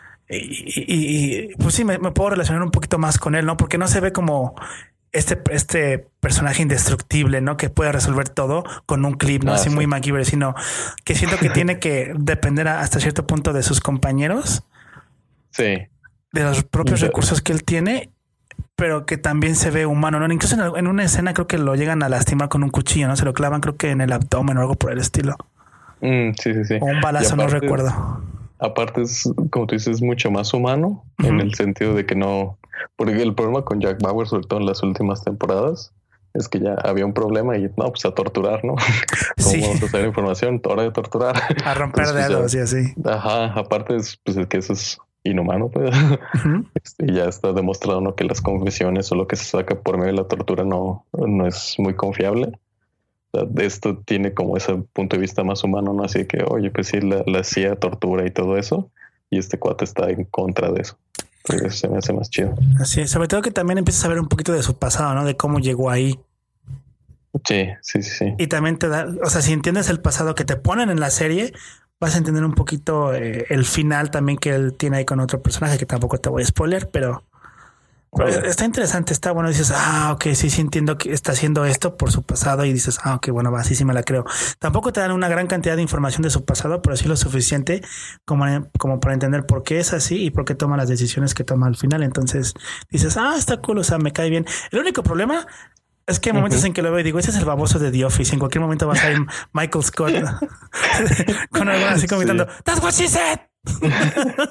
S1: y pues sí, me puedo relacionar un poquito más con él, ¿no? Porque no se ve como este personaje indestructible, ¿no? Que puede resolver todo con un clip, ¿no? Así muy MacGyver, sino que siento que tiene que depender hasta cierto punto de sus compañeros.
S2: Sí.
S1: De los propios recursos que él tiene, pero que también se ve humano, ¿no? Incluso en una escena creo que lo llegan a lastimar con un cuchillo, ¿no? Se lo clavan creo que en el abdomen o algo por el estilo.
S2: Sí.
S1: O un balazo, aparte, no recuerdo.
S2: Aparte es, como tú dices, mucho más humano en el sentido de que no... Porque el problema con Jack Bauer, sobre todo en las últimas temporadas, es que ya había un problema y no, pues a torturar, ¿no? ¿Cómo vamos a hacer información? Hora de torturar.
S1: A romper dedos y así.
S2: Aparte es que eso es inhumano, pues. Ya está demostrado, ¿no? Que las confesiones o lo que se saca por medio de la tortura no es muy confiable. O sea, esto tiene como ese punto de vista más humano, ¿no? Así que, oye, pues sí, la CIA tortura y todo eso, y este cuate está en contra de eso. Entonces eso se me hace más chido.
S1: Así es, sobre todo que también empiezas a ver un poquito de su pasado, ¿no? De cómo llegó ahí.
S2: Sí. Y
S1: también te da, o sea, si entiendes el pasado que te ponen en la serie, vas a entender un poquito el final también que él tiene ahí con otro personaje, que tampoco te voy a spoiler, pero está interesante, está bueno. Dices, ok, sí entiendo que está haciendo esto por su pasado y dices, ok, bueno, va, sí me la creo. Tampoco te dan una gran cantidad de información de su pasado, pero sí lo suficiente como para entender por qué es así y por qué toma las decisiones que toma al final. Entonces dices, está cool, o sea, me cae bien. El único problema es que hay momentos en que lo veo y digo, ese es el baboso de The Office. En cualquier momento va a salir Michael Scott con algo así comentando, "That's what she said."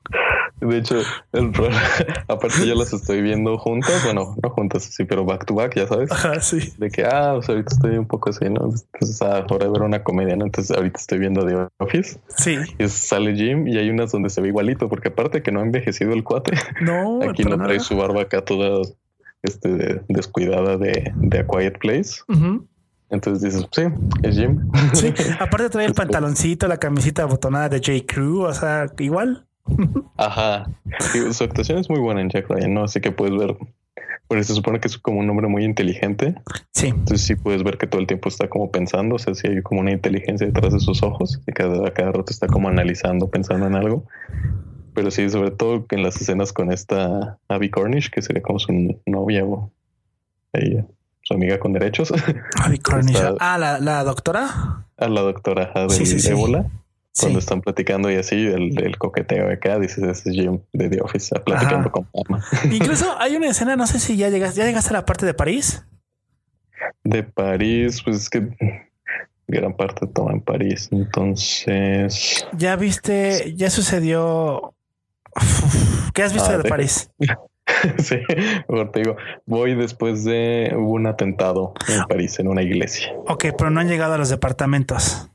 S2: De hecho, aparte yo las estoy viendo juntas, bueno, no juntas, sí, pero back to back, ya sabes.
S1: Ajá, sí.
S2: De que, pues ahorita estoy un poco así, ¿no? Entonces, ahora ver una comedia, ¿no? Entonces ahorita estoy viendo The Office.
S1: Sí.
S2: Y sale Jim y hay unas donde se ve igualito, porque aparte que no ha envejecido el cuate.
S1: No,
S2: aquí no trae su barba acá toda descuidada de A Quiet Place.
S1: Uh-huh.
S2: Entonces dices, sí, es Jim.
S1: Sí, aparte trae el pantaloncito, la camisita abotonada de J. Crew, o sea, igual.
S2: Ajá. Y su actuación es muy buena en Jack Ryan, ¿no? Así que puedes ver, porque se supone que es como un hombre muy inteligente.
S1: Sí.
S2: Entonces sí puedes ver que todo el tiempo está como pensando, o sea, sí hay como una inteligencia detrás de sus ojos y cada rato está como analizando, pensando en algo. Pero sí, sobre todo en las escenas con esta Abby Cornish, que sería como su novia o ella, su amiga con derechos.
S1: Abby Cornish. La doctora.
S2: La doctora del ébola. Cuando están platicando y así, el coqueteo de acá, dices, ese es Jim de The Office, platicando con Palma.
S1: Incluso hay una escena, no sé si ya llegaste a la parte de París.
S2: De París, pues es que gran parte toma en París, entonces...
S1: Ya viste, ya sucedió... ¿Qué has visto de París?
S2: Sí, mejor te digo, voy después hubo un atentado en París, en una iglesia.
S1: Ok, pero no han llegado a los departamentos.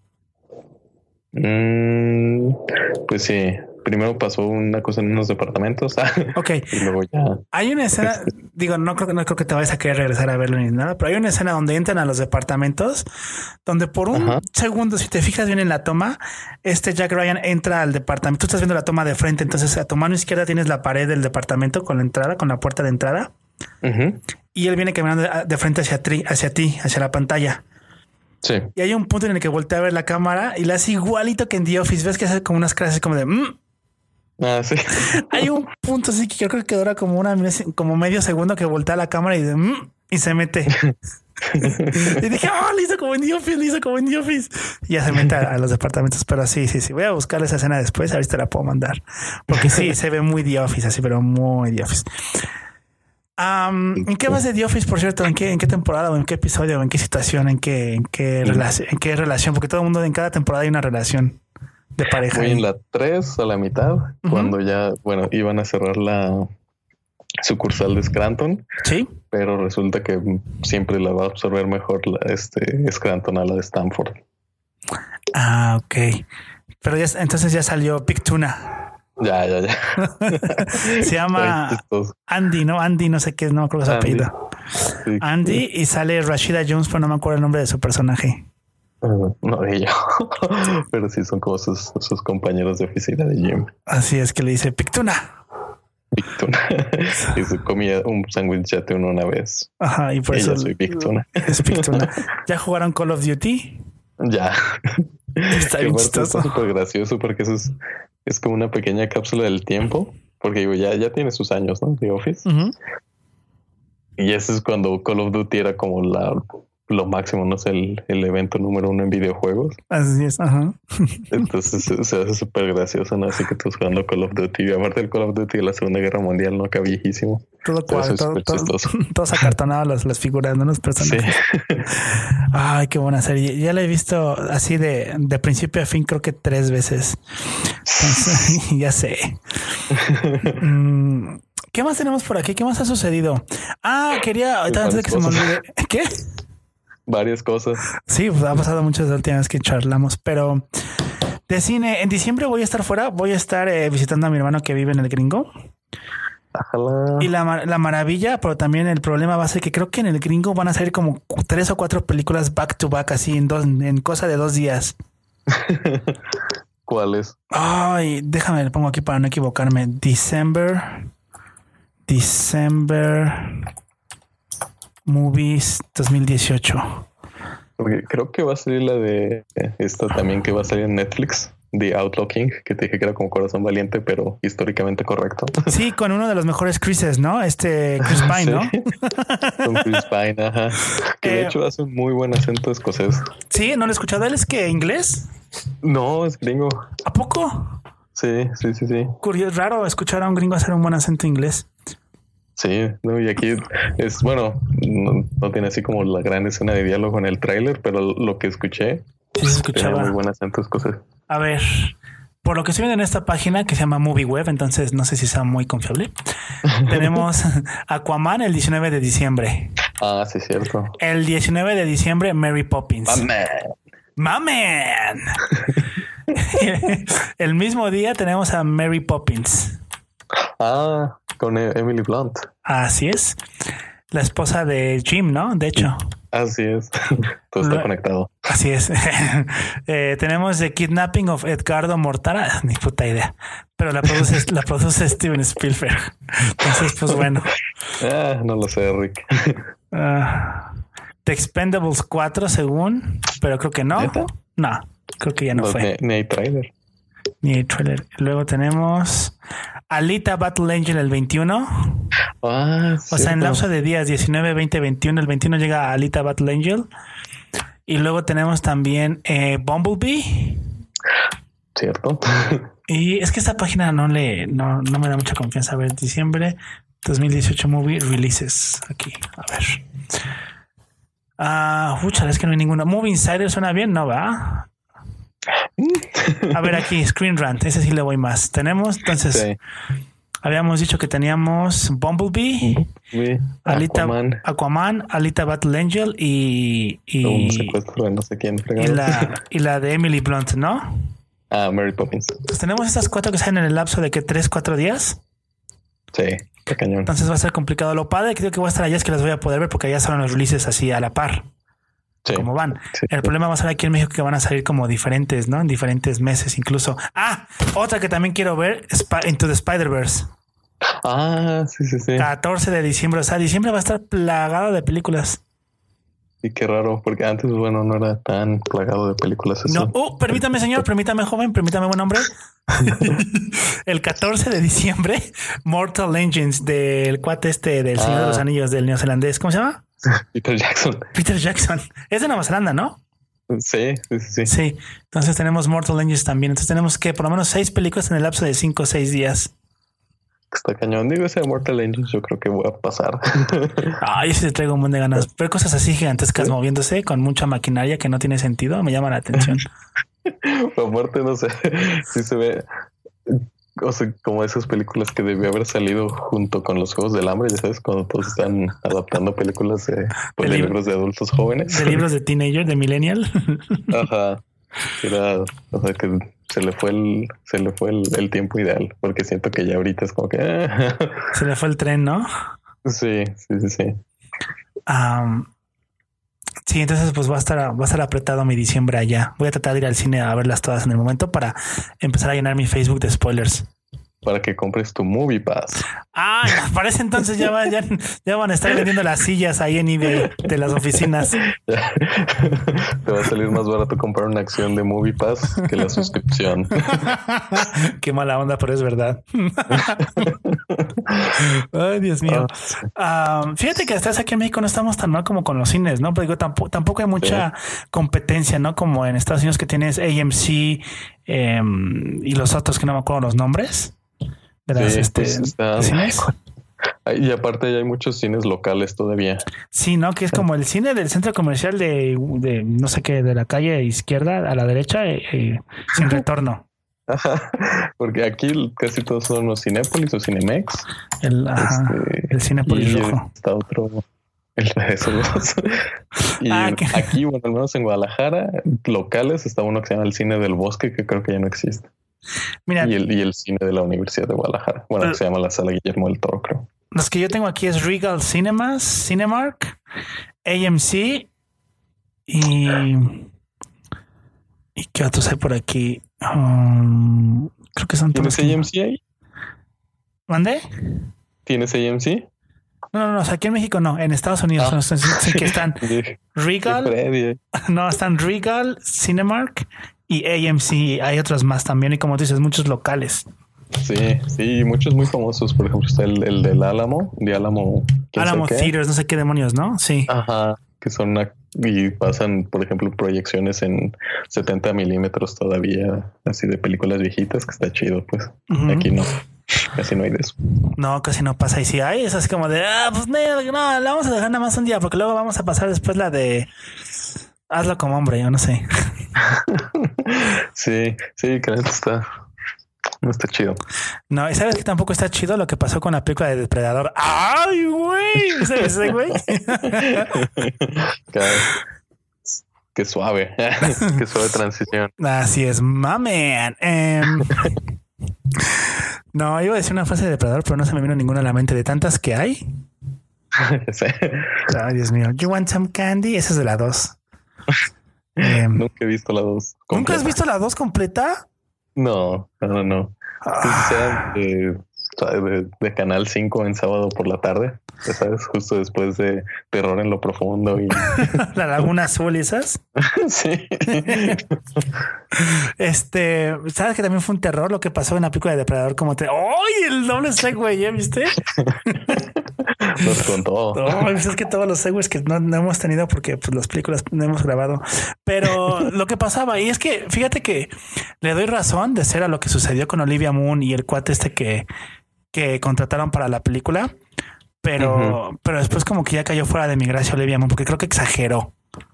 S2: Pues sí, primero pasó una cosa en unos departamentos.
S1: Ok.
S2: Y luego ya.
S1: Hay una escena, digo, no creo que te vayas a querer regresar a verlo ni nada, pero hay una escena donde entran a los departamentos, donde por un segundo, si te fijas bien en la toma, Jack Ryan entra al departamento. Tú estás viendo la toma de frente, entonces a tu mano izquierda tienes la pared del departamento con la entrada, con la puerta de entrada. Y él viene caminando de frente hacia ti, hacia la pantalla.
S2: Sí.
S1: Y hay un punto en el que voltea a ver la cámara y la hace igualito que en The Office. Ves que hace como unas clases como de...
S2: sí.
S1: Hay un punto así que yo creo que dura como medio segundo que voltea la cámara y se mete. Y dije, le hizo como en The Office, Y ya se mete a los departamentos. Pero sí. Voy a buscar esa escena después. Ahorita la puedo mandar. Porque sí, se ve muy The Office, así, pero muy The Office. ¿En qué vas de The Office, por cierto? ¿En qué temporada o en qué episodio o en qué situación? ¿En qué relación? Porque todo el mundo en cada temporada hay una relación de pareja.
S2: Voy en la 3 a la mitad, cuando ya, iban a cerrar la sucursal de Scranton. Sí. Pero resulta que siempre la va a absorber mejor Scranton a la de Stanford.
S1: Ok. Pero entonces ya salió Big Tuna.
S2: Ya.
S1: Se llama Andy, ¿no? Andy, no sé qué, no creo que es su apellido. Sí, Andy, y sale Rashida Jones, pero no me acuerdo el nombre de su personaje.
S2: No, ella. Pero sí son como sus compañeros de oficina de Jim.
S1: Así es que le dice Pictuna.
S2: Y se comía un sándwich de atún una vez.
S1: Ajá, y por eso
S2: soy Pictuna.
S1: Es Pictuna. ¿Ya jugaron Call of Duty?
S2: Ya.
S1: Está bien chistoso.
S2: Está súper gracioso porque eso es como una pequeña cápsula del tiempo, porque digo, ya tiene sus años, ¿no? The Office. Y ese es cuando Call of Duty era como lo máximo, no sé, el evento número 1 en videojuegos.
S1: Así es,
S2: Entonces se hace súper gracioso, ¿no? Así que estás jugando Call of Duty. Y aparte del Call of Duty de la Segunda Guerra Mundial, ¿no? Acá viejísimo.
S1: Todos acartonados las figuras, ¿no? Los personajes. Sí. Ay, qué buena serie. Ya la he visto así de principio a fin, creo que 3 veces. Entonces, ya sé. ¿Qué más tenemos por aquí? ¿Qué más ha sucedido? Quería... Antes de que se me olvide... ¿Qué?
S2: Varias cosas.
S1: Sí, pues ha pasado muchas últimas veces que charlamos, pero de cine, en diciembre voy a estar fuera, voy a estar visitando a mi hermano que vive en el Gringo.
S2: Ojalá.
S1: Y la maravilla, pero también el problema va a ser que creo que en el Gringo van a salir como 3 o 4 películas back to back, así en cosa de 2 días.
S2: ¿Cuáles?
S1: Ay, déjame, le pongo aquí para no equivocarme. December Movies 2018.
S2: Porque creo que va a salir la de esta también que va a salir en Netflix, The Outlaw King, que te dije que era como Corazón Valiente, pero históricamente correcto.
S1: Sí, con uno de los mejores Chrises, ¿no? Chris Pine, ¿no?
S2: Con Chris Pine, ajá. Que de hecho hace un muy buen acento escocés.
S1: Sí, ¿no lo he escuchado? ¿Él es que inglés?
S2: No, es gringo.
S1: ¿A poco?
S2: Sí.
S1: Curioso, raro escuchar a un gringo hacer un buen acento inglés.
S2: Sí, no, y aquí es no tiene así como la gran escena de diálogo en el tráiler, pero lo que escuché
S1: sí se escuchaba.
S2: Tenía muy buen acento escocés.
S1: A ver, por lo que estoy viendo en esta página que se llama Movie Web, entonces no sé si sea muy confiable. Tenemos Aquaman el 19 de diciembre.
S2: Ah, sí, cierto.
S1: El 19 de diciembre, Mary Poppins. ¡Mamen! El mismo día tenemos a Mary Poppins.
S2: Ah, con Emily Blunt.
S1: Así es. La esposa de Jim, ¿no? De hecho.
S2: Así es. Todo está conectado.
S1: Así es. Tenemos The Kidnapping of Edgardo Mortara. Ni puta idea. Pero la produce Steven Spielberg. Entonces, pues bueno.
S2: No lo sé, Rick.
S1: The Expendables 4, según. Pero creo que no. ¿Neta? No, creo que ya no fue.
S2: Ni hay trailer.
S1: Ni hay trailer. Luego tenemos Alita Battle Angel el 21. O sea, en lapso de días 19, 20, 21. El 21 llega Alita Battle Angel. Y luego tenemos también Bumblebee.
S2: Cierto.
S1: Y es que esta página no me da mucha confianza. A ver, diciembre 2018 movie releases. Aquí, a ver. Es que no hay ninguna. Movie Insider suena bien, ¿no va? A ver, aquí Screen Rant, ese sí le voy más. Tenemos, entonces, habíamos dicho que teníamos Bumblebee, Aquaman, Alita Battle Angel y
S2: no sé quién
S1: y la de Emily Blunt, ¿no?
S2: Mary Poppins.
S1: Entonces tenemos estas 4 que salen en el lapso de que 3-4 días.
S2: Sí, qué cañón.
S1: Entonces va a ser complicado. Lo padre que creo que voy a estar allá es que las voy a poder ver porque allá salen los releases así a la par. Sí, como van. Sí, el problema va a ser aquí en México que van a salir como diferentes, ¿no? En diferentes meses incluso. Otra que también quiero ver es Into the Spider-Verse.
S2: Sí.
S1: 14 de diciembre. O sea, diciembre va a estar plagado de películas.
S2: Y qué raro, porque antes, no era tan plagado de películas así.
S1: No, permítame, señor, permítame, joven, permítame, buen hombre. El 14 de diciembre, Mortal Engines del cuate del Señor de los Anillos del neozelandés. ¿Cómo se llama?
S2: Peter Jackson.
S1: Es de Nueva Zelanda, ¿no?
S2: Sí.
S1: Sí. Entonces tenemos Mortal Engines también. Entonces tenemos que por lo menos 6 películas en el lapso de 5 o 6 días.
S2: Está cañón. Digo, ese Mortal Engines yo creo que voy a pasar.
S1: Yo sí te traigo un montón de ganas. Pero cosas así gigantescas moviéndose con mucha maquinaria que no tiene sentido me llama la atención.
S2: Aparte, no sé, sí se ve... O sea, como esas películas que debió haber salido junto con los Juegos del Hambre, ya sabes, cuando todos están adaptando películas de libros de adultos jóvenes.
S1: De libros de teenager, de millennial.
S2: Ajá. O sea, que se le fue el tiempo ideal, porque siento que ya ahorita es como que...
S1: Se le fue el tren, ¿no?
S2: Sí.
S1: Sí, entonces pues va a estar apretado mi diciembre allá. Voy a tratar de ir al cine a verlas todas en el momento para empezar a llenar mi Facebook de spoilers.
S2: Para que compres tu Movie Pass.
S1: Parece entonces ya van a estar vendiendo las sillas ahí en eBay de las oficinas.
S2: Te va a salir más barato comprar una acción de Movie Pass que la suscripción.
S1: Qué mala onda, pero es verdad. Ay, Dios mío. Fíjate que hasta aquí en México no estamos tan mal como con los cines, ¿no? Pero digo, tampoco hay mucha competencia, ¿no? Como en Estados Unidos que tienes AMC y los otros que no me acuerdo los nombres. ¿Cines?
S2: Y aparte ya hay muchos cines locales todavía.
S1: Sí, ¿no? Que es como el cine del centro comercial de no sé qué, de la calle izquierda a la derecha sin retorno.
S2: Porque aquí casi todos son los Cinépolis o Cinemex.
S1: El Cinépolis rojo.
S2: Está otro... El de esos dos. Y aquí, al menos en Guadalajara, locales, está uno que se llama el Cine del Bosque, que creo que ya no existe. Mira, y el cine de la Universidad de Guadalajara. Bueno, que se llama la Sala Guillermo del Toro, creo.
S1: Los que yo tengo aquí es Regal Cinemas, Cinemark, AMC y ¿qué otros hay por aquí? Creo que son todos.
S2: ¿Tienes AMC ahí?
S1: ¿Mande?
S2: ¿Tienes AMC?
S1: No, o sea, aquí en México no, en Estados Unidos sí que están Regal. No, están Regal, Cinemark y AMC. Hay otros más también y como tú dices, muchos locales.
S2: Sí, muchos muy famosos. Por ejemplo, está el del Álamo,
S1: Álamo Theaters, no sé qué demonios, ¿no? Sí.
S2: Ajá, que son y pasan, por ejemplo, proyecciones en 70 milímetros todavía, así de películas viejitas, que está chido, pues. Aquí no. Casi no hay de eso.
S1: No, casi no pasa. Y si hay, es así como de pues no, la vamos a dejar nada más un día, porque luego vamos a pasar después la de hazlo como hombre, yo no sé.
S2: Sí, que está No está chido.
S1: No, y sabes que tampoco está chido lo que pasó con la película de Depredador. ¡Ay, güey! ¿Sabes ese güey?
S2: Qué suave. Qué suave transición.
S1: Así es, mamen. No, iba a decir una frase de Depredador, pero no se me vino ninguna a la mente de tantas que hay.
S2: Sí.
S1: Ay, Dios mío. You want some candy? Esa es de la 2.
S2: Nunca he visto la 2.
S1: ¿Nunca has visto la 2 completa?
S2: No. Que sea de Canal 5 en sábado por la tarde, ya sabes, justo después de Terror en lo Profundo y
S1: La Laguna Azul y esas.
S2: Sí.
S1: ¿Sabes que también fue un terror lo que pasó en la película de Depredador? Como te... ¡Ay! El doble segue, ¿ya viste?
S2: Nos contó.
S1: No, es que todos los segues que no hemos tenido porque pues, las películas no hemos grabado. Pero lo que pasaba, y es que fíjate que le doy razón de ser a lo que sucedió con Olivia Munn y el cuate que contrataron para la película. Pero después como que ya cayó fuera de mi gracia Olivia Munn porque creo que exageró.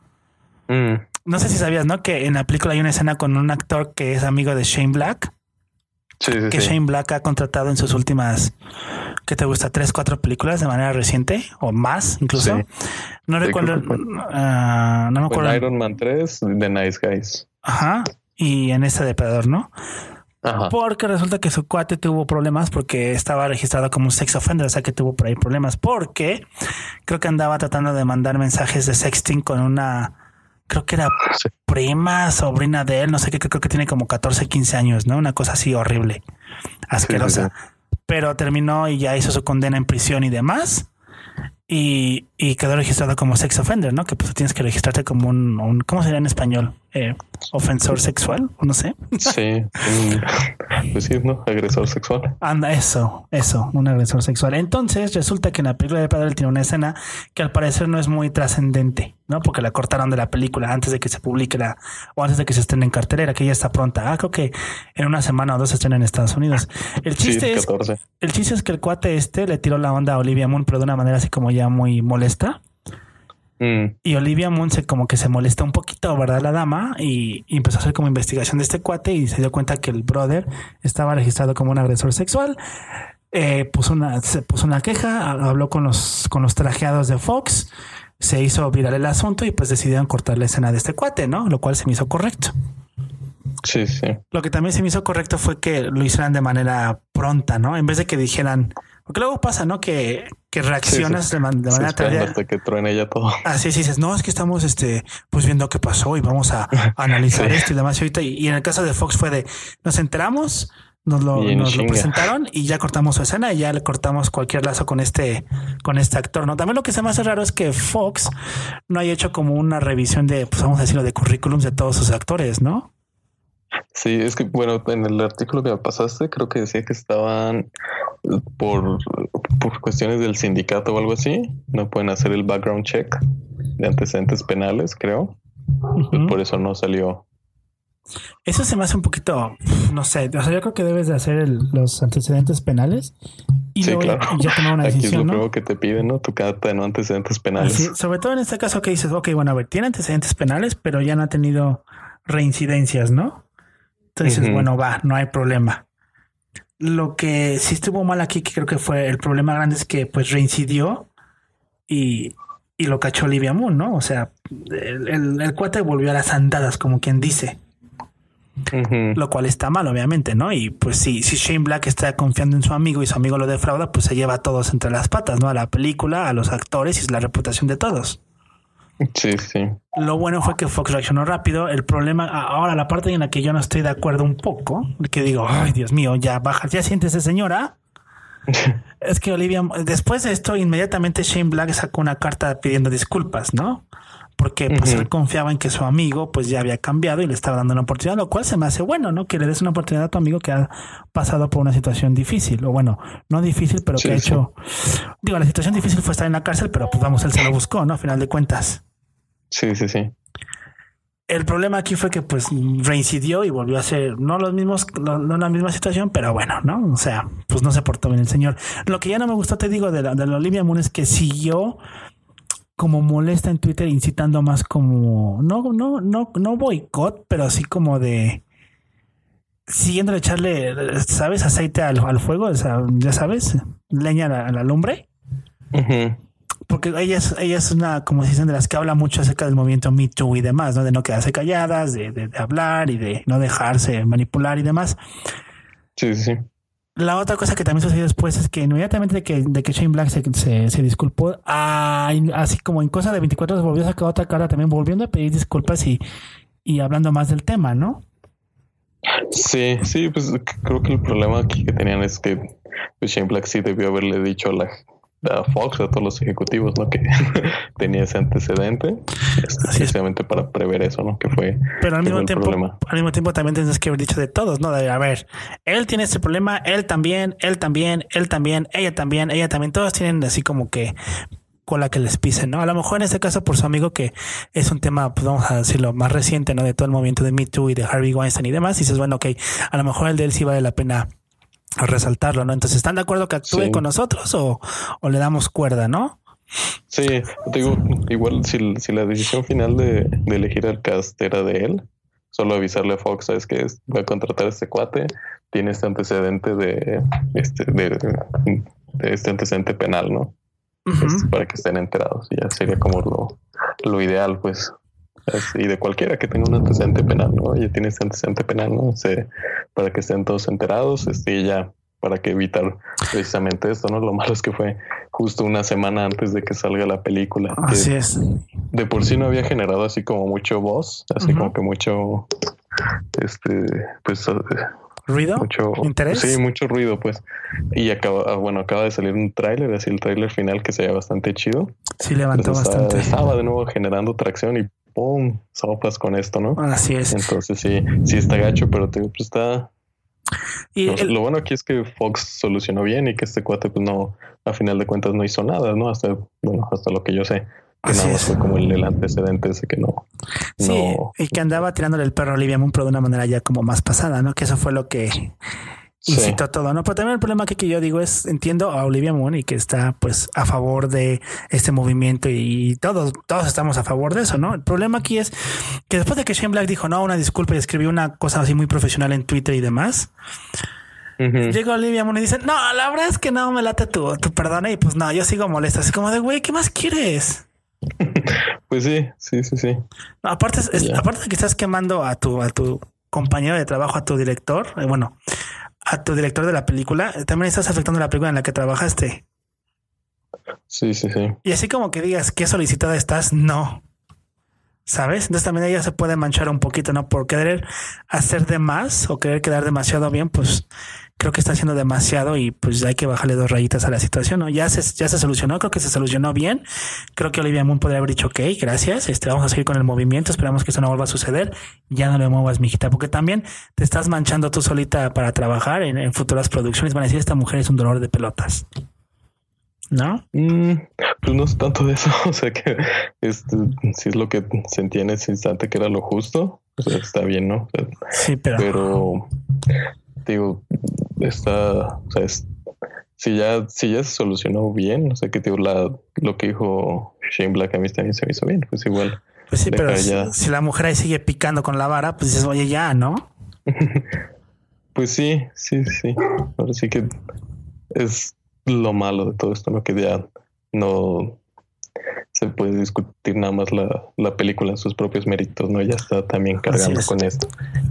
S1: No sé si sabías, ¿no? Que en la película hay una escena con un actor que es amigo de Shane Black.
S2: Sí.
S1: Shane Black ha contratado en sus últimas, ¿qué te gusta? 3-4 películas de manera reciente o más incluso. Sí. No recuerdo. No me acuerdo.
S2: Iron Man 3, The Nice Guys.
S1: Ajá. Y en esta Depredador, ¿no?
S2: Ajá.
S1: Porque resulta que su cuate tuvo problemas porque estaba registrado como un sex offender, o sea que tuvo por ahí problemas porque creo que andaba tratando de mandar mensajes de sexting con una, creo que era prima, sobrina de él, no sé qué, creo que tiene como 14, 15 años, ¿no? Una cosa así horrible, asquerosa. Sí. Pero terminó y ya hizo su condena en prisión y demás. Y quedó registrado como sex offender, ¿no? Que pues tienes que registrarte como un ¿cómo sería en español? Ofensor sexual, o no sé.
S2: Sí, pues sí, ¿no? Agresor sexual.
S1: Anda, eso, un agresor sexual. Entonces resulta que en la película de Depredador tiene una escena que al parecer no es muy trascendente, ¿no? Porque la cortaron de la película antes de que se publique o antes de que se estrene en cartelera, que ya está pronta. Creo que en una semana o 2 se estrena en Estados Unidos. El chiste es que el cuate le tiró la onda a Olivia Munn, pero de una manera así como ya muy molesta. Y Olivia Munn se molestó un poquito, ¿verdad? La dama y empezó a hacer como investigación de este cuate y se dio cuenta que el brother estaba registrado como un agresor sexual. Se puso una queja, habló con los trajeados de Fox, se hizo viral el asunto y pues decidieron cortar la escena de este cuate, ¿no? Lo cual se me hizo correcto.
S2: Sí.
S1: Lo que también se me hizo correcto fue que lo hicieran de manera pronta, ¿no? En vez de que dijeran, porque luego pasa, ¿no? Que reaccionas de manera tardía.
S2: Hasta que truene ya todo.
S1: Así dices, no, es que estamos pues viendo qué pasó y vamos a analizar esto y demás. Y en el caso de Fox fue nos enteramos, nos lo presentaron y ya cortamos su escena y ya le cortamos cualquier lazo con este actor, ¿no? También lo que se me hace raro es que Fox no haya hecho como una revisión de, pues vamos a decirlo, de currículums de todos sus actores, ¿no?
S2: Sí, es que bueno, en el artículo que me pasaste creo que decía que estaban por cuestiones del sindicato o algo así, no pueden hacer el background check de antecedentes penales, creo. Pues por eso no salió.
S1: Eso se me hace un poquito, no sé, o sea, yo creo que debes de hacer los antecedentes penales y
S2: sí,
S1: luego
S2: claro.
S1: ya tomar una decisión.
S2: Aquí es lo
S1: ¿no?
S2: primero que te piden, ¿no? Tu carta de no antecedentes penales.
S1: Así, sobre todo en este caso que dices, ok, bueno, a ver, tiene antecedentes penales, pero ya no ha tenido reincidencias, ¿no? Entonces, bueno, no hay problema. Lo que sí estuvo mal aquí, que creo que fue el problema grande, es que pues reincidió y lo cachó Olivia Munn, ¿no? O sea, el cuate volvió a las andadas, como quien dice. Lo cual está mal, obviamente, ¿no? Y pues si Shane Black está confiando en su amigo y su amigo lo defrauda, pues se lleva a todos entre las patas, ¿no? A la película, a los actores y la reputación de todos.
S2: Sí.
S1: Lo bueno fue que Fox reaccionó rápido. El problema, ahora la parte en la que yo no estoy de acuerdo un poco, que digo, ay, Dios mío, ya siéntese, señora. Es que Olivia, después de esto, inmediatamente Shane Black sacó una carta pidiendo disculpas, ¿no? Porque pues él confiaba en que su amigo pues ya había cambiado y le estaba dando una oportunidad, lo cual se me hace bueno, ¿no? Que le des una oportunidad a tu amigo que ha pasado por una situación difícil, o bueno, no difícil, pero que ha hecho... Digo, la situación difícil fue estar en la cárcel, pero pues vamos, él se lo buscó, ¿no? A final de cuentas.
S2: Sí.
S1: El problema aquí fue que pues reincidió y volvió a ser no la misma situación, pero bueno, ¿no? O sea, pues no se portó bien el señor. Lo que ya no me gustó, te digo, de la Olivia Munn es que siguió como molesta en Twitter, incitando más como no boicot, pero así como de siguiendo echarle, ¿sabes? Aceite al fuego, o sea, ya sabes, leña a la lumbre.
S2: Uh-huh.
S1: Porque ella es una, como se dicen, de las que habla mucho acerca del movimiento Me Too y demás, ¿no? De no quedarse calladas, de hablar y de no dejarse manipular y demás.
S2: Sí, sí, sí.
S1: La otra cosa que también sucedió después es que inmediatamente de que Shane Black se disculpó, así como en cosa de 24 horas volvió a sacar otra cara también volviendo a pedir disculpas y hablando más del tema, ¿no?
S2: Sí, sí, pues creo que el problema aquí que tenían es que pues, Shane Black sí debió haberle dicho a Fox, a todos los ejecutivos, ¿no? Que tenía ese antecedente, precisamente para prever eso, ¿no? Que fue,
S1: pero al mismo tiempo también tienes que haber dicho de todos, ¿no? De, a ver, él tiene este problema, él también, ella también, todos tienen así como que cola que les pisen, ¿no? A lo mejor en este caso por su amigo, que es un tema, pues vamos a decirlo, más reciente, ¿no? De todo el movimiento de Me Too y de Harvey Weinstein y demás, y dices, bueno, ok, a lo mejor el de él sí vale la pena a resaltarlo, ¿no? Entonces, ¿están de acuerdo que actúe con nosotros o le damos cuerda, no?
S2: Sí, te digo, igual si la decisión final de elegir al cast era de él, solo avisarle a Fox, ¿sabes qué? Voy a contratar a este cuate, tiene este antecedente de este antecedente penal, ¿no?
S1: Uh-huh.
S2: Para que estén enterados. Y ya sería como lo ideal, pues. Y de cualquiera que tenga un antecedente penal, ¿no? Ya tiene este antecedente penal, ¿no? Para que estén todos enterados, ya para que evitar precisamente esto, ¿no? Lo malo es que fue justo una semana antes de que salga la película.
S1: Así es.
S2: De por sí no había generado así como mucho voz, así como que mucho, pues...
S1: ¿Ruido?
S2: Mucho interés. Sí, mucho ruido, pues. Y acaba de salir un tráiler, así el tráiler final que se veía bastante chido.
S1: Sí, levantó bastante.
S2: Estaba de nuevo generando tracción y ¡pum! Sopas con esto, ¿no?
S1: Así es.
S2: Entonces sí está gacho, pero pues está... Y lo bueno aquí es que Fox solucionó bien y que este cuate pues no, a final de cuentas no hizo nada, ¿no? Hasta lo que yo sé. Que nada más fue como el antecedente ese que no.
S1: Sí, y que andaba tirándole el perro a Olivia Munn, pero de una manera ya como más pasada, ¿no? Que eso fue lo que incitó todo, ¿no? Pero también el problema que yo digo es, entiendo a Olivia Munn y que está pues a favor de este movimiento y todos estamos a favor de eso, ¿no? El problema aquí es que después de que Shane Black dijo, no, una disculpa y escribió una cosa así muy profesional en Twitter y demás, llega Olivia Munn y dice, no, la verdad es que no me late tu perdón, y pues no, yo sigo molesta, así como de, güey, ¿qué más quieres?
S2: Pues sí.
S1: No, aparte de que estás quemando a tu compañero de trabajo, a tu director, a tu director de la película, también estás afectando la película en la que trabajaste.
S2: Sí.
S1: Y así como que digas qué solicitada estás, no. ¿Sabes? Entonces también ella se puede manchar un poquito, ¿no? Por querer hacer de más o querer quedar demasiado bien, pues creo que está haciendo demasiado y pues hay que bajarle 2 rayitas a la situación, ¿no? Ya se solucionó, creo que se solucionó bien. Creo que Olivia Munn podría haber dicho, ok, gracias, vamos a seguir con el movimiento, esperamos que esto no vuelva a suceder. Ya no le muevas, mijita, porque también te estás manchando tú solita para trabajar en futuras producciones. Van a decir, esta mujer es un dolor de pelotas, ¿no?
S2: Pues no es tanto de eso. O sea que si es lo que sentía en ese instante que era lo justo, o sea, está bien, ¿no? O sea,
S1: sí, pero
S2: digo, si ya se solucionó bien, o sea que digo, lo que dijo Shane Black a mí también se me hizo bien, pues igual.
S1: Pues sí, pero si la mujer ahí sigue picando con la vara, pues dices, oye, ya, ¿no?
S2: Pues sí. Ahora sí que es lo malo de todo esto, ¿no? Que ya no se puede discutir nada más la película en sus propios méritos, ¿no? Ya está también cargando con esto.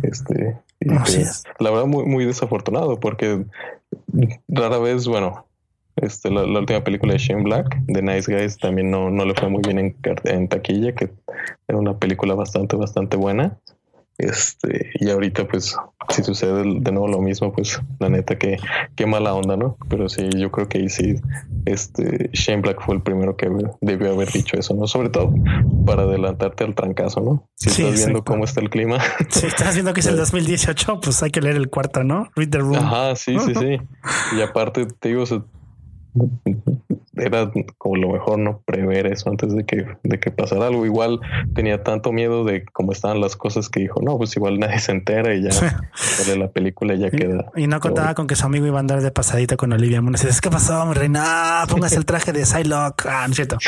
S2: La verdad, muy, muy desafortunado, porque rara vez, la última película de Shane Black, The Nice Guys, también no le fue muy bien en taquilla, que era una película bastante, bastante buena. Y ahorita, pues, si sucede de nuevo lo mismo, pues, la neta, qué mala onda, ¿no? Pero sí, yo creo que ahí sí, Shane Black fue el primero que debió haber dicho eso, ¿no? Sobre todo para adelantarte al trancazo, ¿no? Si estás viendo cómo está el clima.
S1: Si estás viendo que es el 2018, pues hay que leer el cuarto, ¿no? Read the room.
S2: Ajá, sí. Y aparte, te digo, era como lo mejor, ¿no? Prever eso antes de que pasara algo. Igual tenía tanto miedo de cómo estaban las cosas que dijo, no, pues igual nadie se entera y ya sale la película y ya queda.
S1: Y no contaba con que su amigo iba a andar de pasadita con Olivia Munn. Dices, ¿qué pasó, mi reina? Póngase el traje de Psylocke. Ah, no es cierto.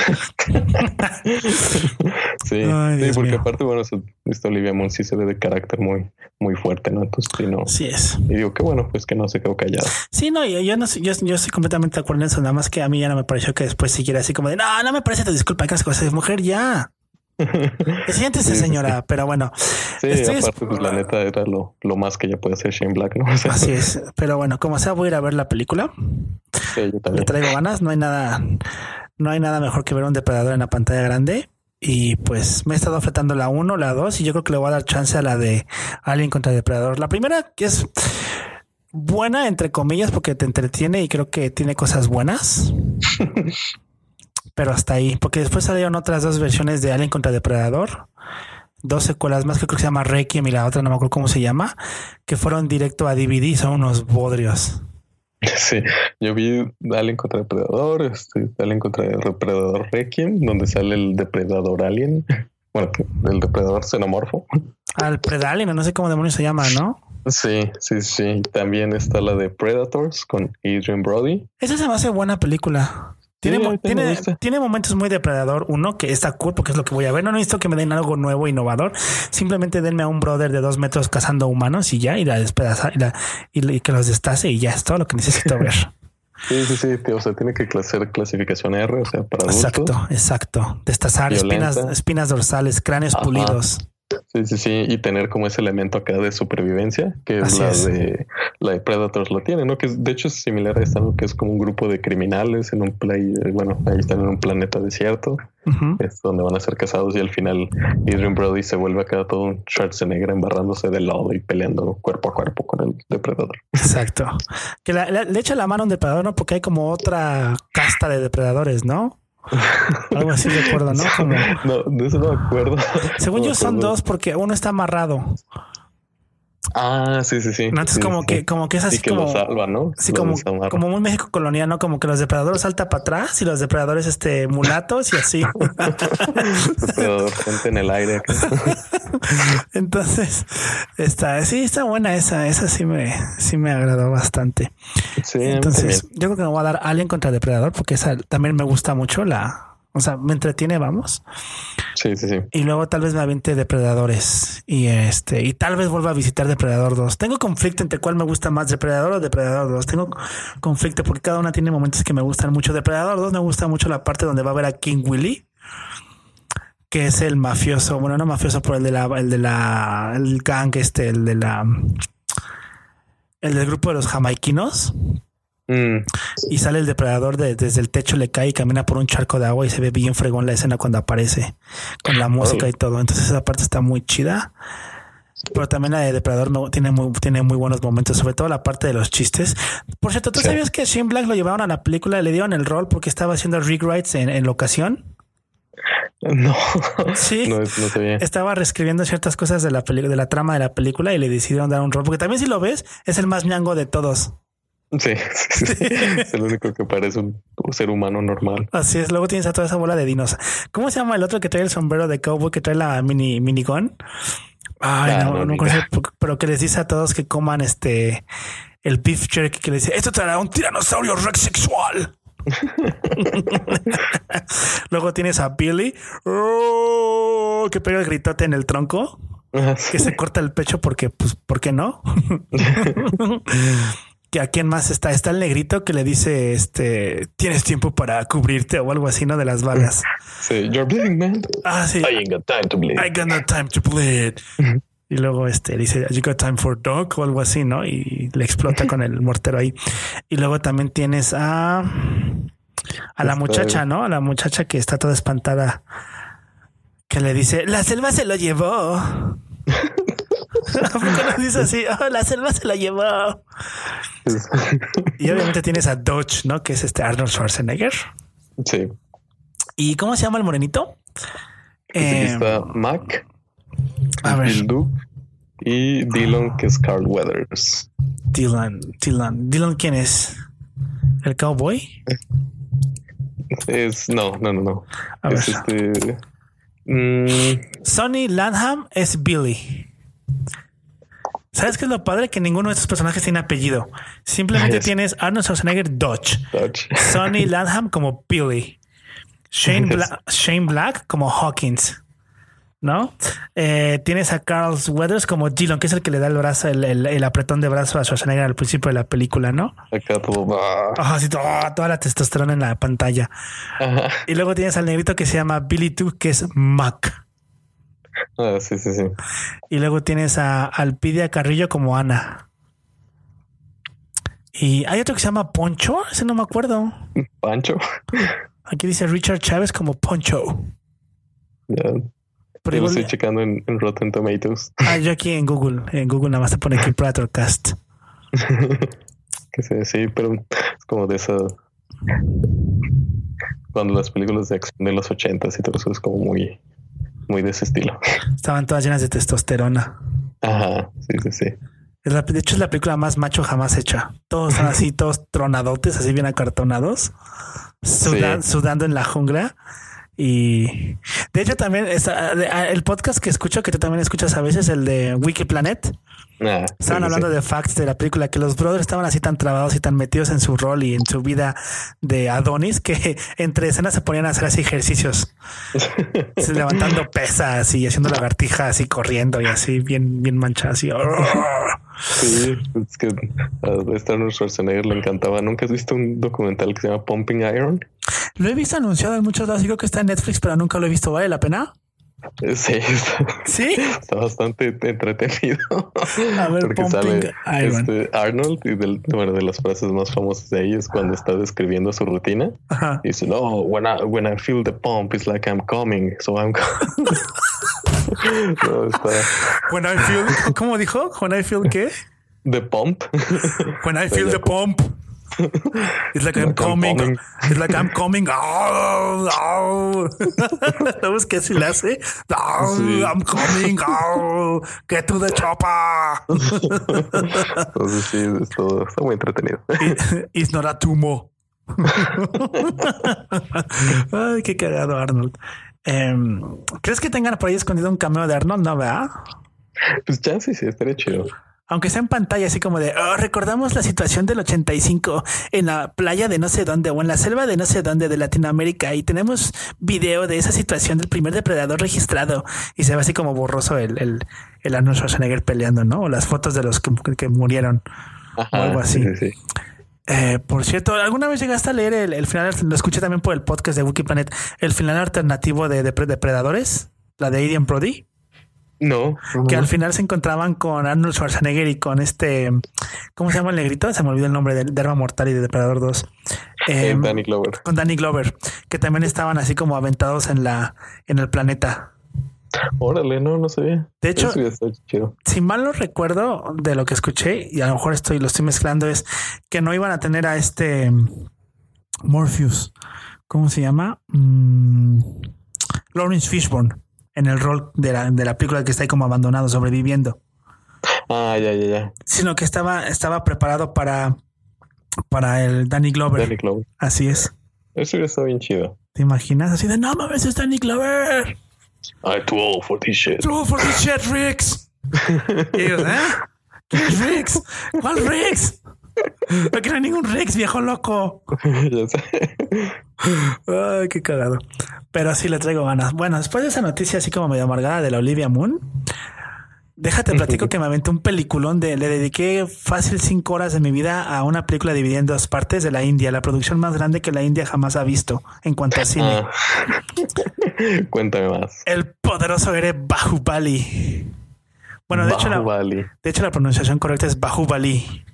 S2: Sí,
S1: ay,
S2: sí, porque
S1: mío.
S2: aparte, bueno, esta Olivia Munn sí se ve de carácter muy, muy fuerte, ¿no? Entonces, sí, no.
S1: Sí es.
S2: Y digo, qué bueno, pues que no se quedó callado.
S1: Sí, no, yo no yo estoy completamente de acuerdo en eso. Nada más que a mí ya no me pareció que después siguiera así como de no me parece tu disculpa, que las cosas de mujer ya. Siéntese, señora,
S2: sí.
S1: pero bueno.
S2: Sí, aparte, pues la neta era lo más que ya puede hacer Shane Black, ¿no? O sea,
S1: así es. Pero bueno, como sea, voy a ir a ver la película.
S2: sí, yo también.
S1: Le traigo ganas. No hay nada mejor que ver un depredador en la pantalla grande. Y pues me he estado fletando la 1, la 2 y yo creo que le voy a dar chance a la de Alien contra Depredador. La primera que es buena, entre comillas, porque te entretiene y creo que tiene cosas buenas. Pero hasta ahí, porque después salieron otras 2 versiones de Alien contra Depredador. 2 secuelas más que creo que se llama Requiem y la otra no me acuerdo cómo se llama, que fueron directo a DVD. Son unos bodrios.
S2: Sí, yo vi Alien contra Depredador, Alien contra Depredador Requiem, donde sale el Depredador Alien. Bueno, el Depredador Xenomorfo.
S1: Al Predalien, no sé cómo demonios se llama, ¿no?
S2: Sí. También está la de Predators con Adrian Brody.
S1: Esa se me hace buena película. Tiene momentos muy Depredador 1 que está cool porque es lo que voy a ver. No necesito que me den algo nuevo, innovador. Simplemente denme a un brother de 2 metros cazando humanos y ya, y la despedazar y que los destace y ya es todo lo que necesito ver.
S2: Sí. O sea, tiene que ser clasificación R, o sea, para adultos.
S1: Exacto. Destazar espinas dorsales, cráneos pulidos.
S2: Sí. Y tener como ese elemento acá de supervivencia, que es la de Predators lo tiene, ¿no? Que de hecho es similar a esta, ¿no? Que es como un grupo de criminales en un ahí están en un planeta desierto, es donde van a ser cazados y al final Adrian Brody se vuelve acá todo un Schwarzenegger embarrándose de lodo y peleando cuerpo a cuerpo con el depredador.
S1: Exacto. Que le echa la mano a un depredador, ¿no? Porque hay como otra casta de depredadores, ¿no? Algo así recuerdo, ¿no? Como
S2: no, de eso no me acuerdo.
S1: Según yo son 2 porque uno está amarrado.
S2: Ah, sí.
S1: No, entonces como que es así
S2: que
S1: como
S2: lo salva, ¿no?
S1: Sí, como muy México colonial, como que los depredadores saltan para atrás y los depredadores mulatos y así.
S2: Depredador, gente en el aire.
S1: Entonces está buena esa sí me agradó bastante.
S2: Sí,
S1: entonces yo creo que me voy a dar Alien contra Depredador porque esa también me gusta mucho o sea, me entretiene, vamos.
S2: Sí.
S1: Y luego tal vez me aviente Depredadores y tal vez vuelva a visitar Depredador 2. Tengo conflicto entre cuál me gusta más, Depredador o Depredador 2. Tengo conflicto porque cada una tiene momentos que me gustan mucho. Depredador 2 me gusta mucho la parte donde va a ver a King Willy, que es el mafioso. Bueno, no mafioso, pero el gang, el del grupo de los jamaiquinos. Y sale el depredador desde el techo, le cae y camina por un charco de agua y se ve bien fregón la escena cuando aparece con la música y todo. Entonces esa parte está muy chida. Pero también la de Depredador tiene muy buenos momentos, sobre todo la parte de los chistes. Por cierto, ¿tú sabías que Shane Black lo llevaron a la película, le dieron el rol porque estaba haciendo rewrites en locación?
S2: No,
S1: sí,
S2: no sabía.
S1: Estaba reescribiendo ciertas cosas de la trama de la película y le decidieron dar un rol, porque también si lo ves es el más ñango de todos.
S2: Sí. Es el único que parece un ser humano normal.
S1: Así es. Luego tienes a toda esa bola de dinos. ¿Cómo se llama el otro que trae el sombrero de cowboy, que trae la minigun? Ay, no conozco, pero que les dice a todos que coman el beef jerky, que le dice esto traerá un tiranosaurio rex sexual. Luego tienes a Billy que pega el gritote en el tronco, que se corta el pecho porque, pues, ¿por qué no? Que a quién más está el negrito que le dice tienes tiempo para cubrirte o algo así, ¿no? De las balas.
S2: Sí, you're bleeding, man.
S1: Sí.
S2: I ain't got time to bleed.
S1: I got no time to bleed. Y luego le dice you got time for dog o algo así, ¿no? Y le explota con el mortero ahí. Y luego también tienes a la muchacha, ¿no? A la muchacha que está toda espantada, que le dice la selva se lo llevó. ¿Cómo dice así? La selva se la llevó. Y obviamente tienes a Dodge, ¿no? Que es Arnold Schwarzenegger.
S2: Sí.
S1: ¿Y cómo se llama el morenito?
S2: Está Mac,
S1: Bill
S2: Duke y Dylan, que es Carl Weathers.
S1: Dylan, ¿quién es? ¿El cowboy?
S2: No.
S1: A
S2: Es
S1: ver. Sonny Landham es Billy. ¿Sabes qué es lo padre? Que ninguno de estos personajes tiene apellido. Simplemente tienes Arnold Schwarzenegger Dodge. Sonny Landham como Billy. Shane Black como Hawkins, ¿no? Tienes a Carl Weathers como Dillon, que es el que le da el brazo, el apretón de brazo a Schwarzenegger al principio de la película, ¿no?
S2: Acá todo.
S1: Así, toda la testosterona en la pantalla. Ajá. Y luego tienes al negrito que se llama Billy 2, que es Mac.
S2: Sí.
S1: Y luego tienes a Alpidia Carrillo como Ana. Y hay otro que se llama Poncho. Ese no me acuerdo.
S2: Pancho.
S1: Aquí dice Richard Chávez como Poncho.
S2: Yeah. Pero yo lo estoy checando en Rotten Tomatoes.
S1: Yo aquí en Google. En Google nada más te pone aquí Predator Cast.
S2: Sí, pero es como de esa. Cuando las películas de acción de los 80s y todo eso es como muy de ese estilo.
S1: Estaban todas llenas de testosterona.
S2: Ajá, sí.
S1: De hecho, es la película más macho jamás hecha. Todos están así, todos tronadotes, así bien acartonados, sudando en la jungla. Y de hecho también el podcast que escucho, que tú también escuchas a veces, el de Wikiplanet. Estaban hablando de facts de la película, que los brothers estaban así tan trabados y tan metidos en su rol y en su vida de Adonis que entre escenas se ponían a hacer así ejercicios, levantando pesas y haciendo lagartijas y corriendo y así bien manchadas. Así.
S2: Sí, es que a Arnold Schwarzenegger le encantaba. ¿Nunca has visto un documental que se llama Pumping Iron?
S1: Lo he visto anunciado en muchos lados y creo que está en Netflix, pero nunca lo he visto. ¿Vale la pena?
S2: Sí, está bastante entretenido.
S1: A ver,
S2: porque sale Arnold y de las frases más famosas de ahí es cuando está describiendo su rutina. Ajá. Y dice, when I feel the pump, it's like I'm coming, so I'm coming.
S1: When I feel, ¿cómo dijo? When I feel ¿qué?
S2: The pump.
S1: When I feel the pump. It's like I'm coming. It's like I'm coming. ¿Sabes qué si le hace? Sí. I'm coming. Get to the chopper.
S2: Entonces sí, es todo. Está muy entretenido.
S1: It's not a tumor. Ay, qué cagado, Arnold. ¿Crees que tengan por ahí escondido un cameo de Arnold? No, ¿verdad?
S2: Pues chance sí, estaría chido.
S1: Aunque sea en pantalla, así como de recordamos la situación del 85 en la playa de no sé dónde o en la selva de no sé dónde de Latinoamérica y tenemos video de esa situación del primer depredador registrado y se ve así como borroso el Arnold Schwarzenegger peleando, ¿no? O las fotos de los que murieron. Ajá, o algo así. Sí. Por cierto, ¿alguna vez llegaste a leer el final? Lo escuché también por el podcast de Wikiplanet, el final alternativo de Depredadores, la de Adrien Brody.
S2: No.
S1: Que al final se encontraban con Arnold Schwarzenegger y con ¿cómo se llama el negrito? Se me olvidó el nombre de Arma Mortal y de Depredador 2.
S2: Danny Glover.
S1: Con Danny Glover, que también estaban así como aventados en el planeta.
S2: Órale, no sabía.
S1: De hecho, si mal no recuerdo de lo que escuché, y a lo mejor lo estoy mezclando, es que no iban a tener a Morpheus. ¿Cómo se llama? Lawrence Fishburne. En el rol de la película que está ahí como abandonado, sobreviviendo.
S2: Ya.
S1: Sino que estaba preparado para el Danny Glover. Así es.
S2: Eso ya está bien chido.
S1: ¿Te imaginas? Así de, no mames, es Danny Glover.
S2: I'm too old for this shit.
S1: Too old for this shit, Riggs. Y ellos, ¿quién es Riggs? ¿Cuál Riggs? No quiero ningún Riggs, viejo loco.
S2: Ya sé.
S1: Ay, qué cagado. Pero sí le traigo ganas. Bueno, después de esa noticia así como medio amargada de la Olivia Munn, déjate platico que me aventé un peliculón le dediqué fácil 5 horas de mi vida a una película dividida en 2 partes de la India, la producción más grande que la India jamás ha visto en cuanto a cine.
S2: Cuéntame más.
S1: El poderoso héroe Bahubali. Bueno, de hecho la pronunciación correcta es Bahubali.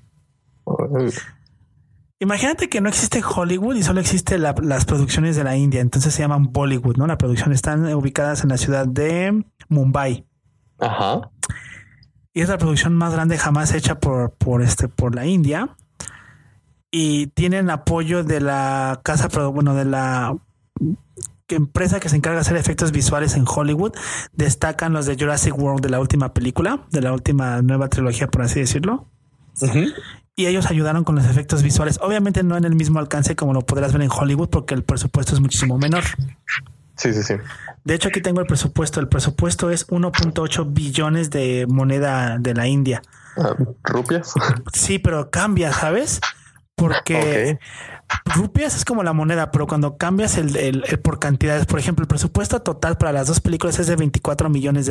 S1: Imagínate que no existe Hollywood y solo existe las producciones de la India, entonces se llaman Bollywood, ¿no? La producción están ubicadas en la ciudad de Mumbai.
S2: Ajá.
S1: Y es la producción más grande jamás hecha por la India. Y tienen apoyo de la de la empresa que se encarga de hacer efectos visuales en Hollywood. Destacan los de Jurassic World, de la última película, de la última nueva trilogía, por así decirlo.
S2: Uh-huh.
S1: y ellos ayudaron con los efectos visuales. Obviamente no en el mismo alcance como lo podrás ver en Hollywood, porque el presupuesto es muchísimo menor.
S2: Sí.
S1: De hecho, aquí tengo el presupuesto. El presupuesto es 1.8 billones de moneda de la India.
S2: ¿Rupias?
S1: Sí, pero cambia, ¿sabes? Porque rupias es como la moneda, pero cuando cambias el por cantidades, por ejemplo, el presupuesto total para las dos películas es de $24 millones.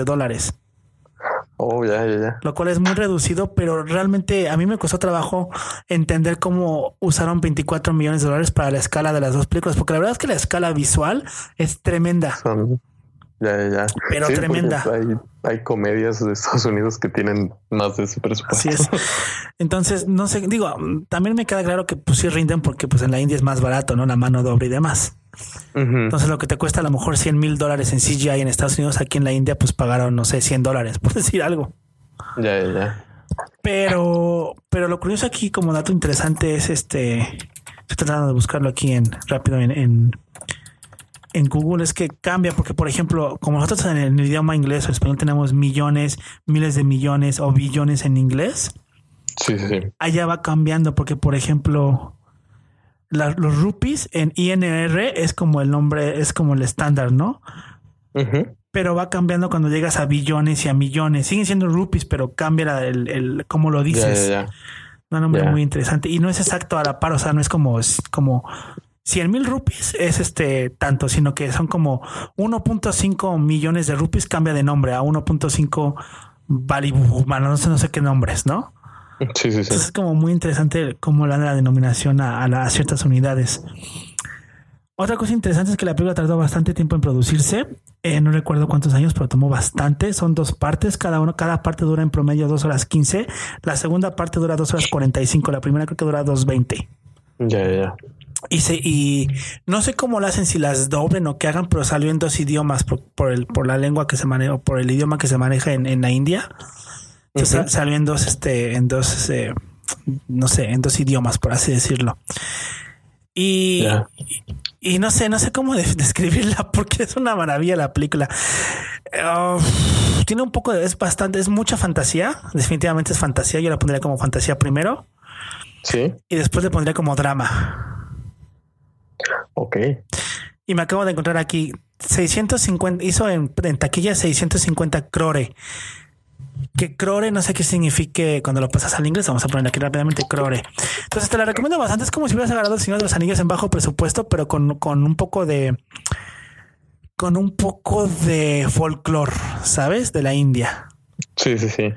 S2: Oh, ya.
S1: Lo cual es muy reducido, pero realmente a mí me costó trabajo entender cómo usaron $24 millones para la escala de las dos películas, porque la verdad es que la escala visual es tremenda.
S2: Ya.
S1: Pero sí, tremenda.
S2: Hay comedias de Estados Unidos que tienen más de ese presupuesto.
S1: Así es. Entonces, no sé, digo, también me queda claro que pues sí rinden porque pues en la India es más barato, ¿no? La mano de obra y demás. Entonces lo que te cuesta a lo mejor $100,000 en CGI en Estados Unidos, aquí en la India pues pagaron, no sé, $100, por decir algo.
S2: Ya.
S1: Pero lo curioso aquí como dato interesante es estoy tratando de buscarlo aquí rápido en Google, es que cambia porque, por ejemplo, como nosotros en el idioma inglés o español tenemos millones, miles de millones o billones en inglés.
S2: Sí.
S1: Allá va cambiando porque, por ejemplo, los rupees en INR es como el nombre, es como el estándar, ¿no? Pero va cambiando cuando llegas a billones y a millones. Siguen siendo rupees, pero cambia el cómo lo dices.
S2: Ya.
S1: Un nombre muy interesante y no es exacto a la par, o sea, no es como 100,000 rupees es tanto, sino que son como 1.5 millones de rupees, cambia de nombre a 1.5 Balibu, no sé qué nombres, ¿no?
S2: Sí.
S1: Entonces es como muy interesante cómo le dan la denominación a ciertas unidades. Otra cosa interesante es que la película tardó bastante tiempo en producirse. No recuerdo cuántos años, pero tomó bastante. Son 2 partes. Cada parte dura en promedio 2 horas 15. La segunda parte dura 2 horas 45. La primera creo que dura 2:20.
S2: Ya.
S1: Y no sé cómo lo hacen, si las doblen o qué hagan, pero salió en 2 idiomas por la lengua que se maneja, por el idioma que se maneja en la India. Entonces salió en dos idiomas, por así decirlo. Y no sé cómo describirla porque es una maravilla la película. Tiene un poco es mucha fantasía. Definitivamente es fantasía. Yo la pondría como fantasía primero.
S2: Sí.
S1: Y después le pondría como drama.
S2: Ok.
S1: Y me acabo de encontrar aquí 650, hizo en taquilla 650 crore. Que crore no sé qué signifique cuando lo pasas al inglés. Vamos a poner aquí rápidamente crore. Entonces te la recomiendo bastante. Es como si hubieras agarrado El Señor de los Anillos en bajo presupuesto, pero con un poco de folclore, ¿sabes? De la India.
S2: Sí.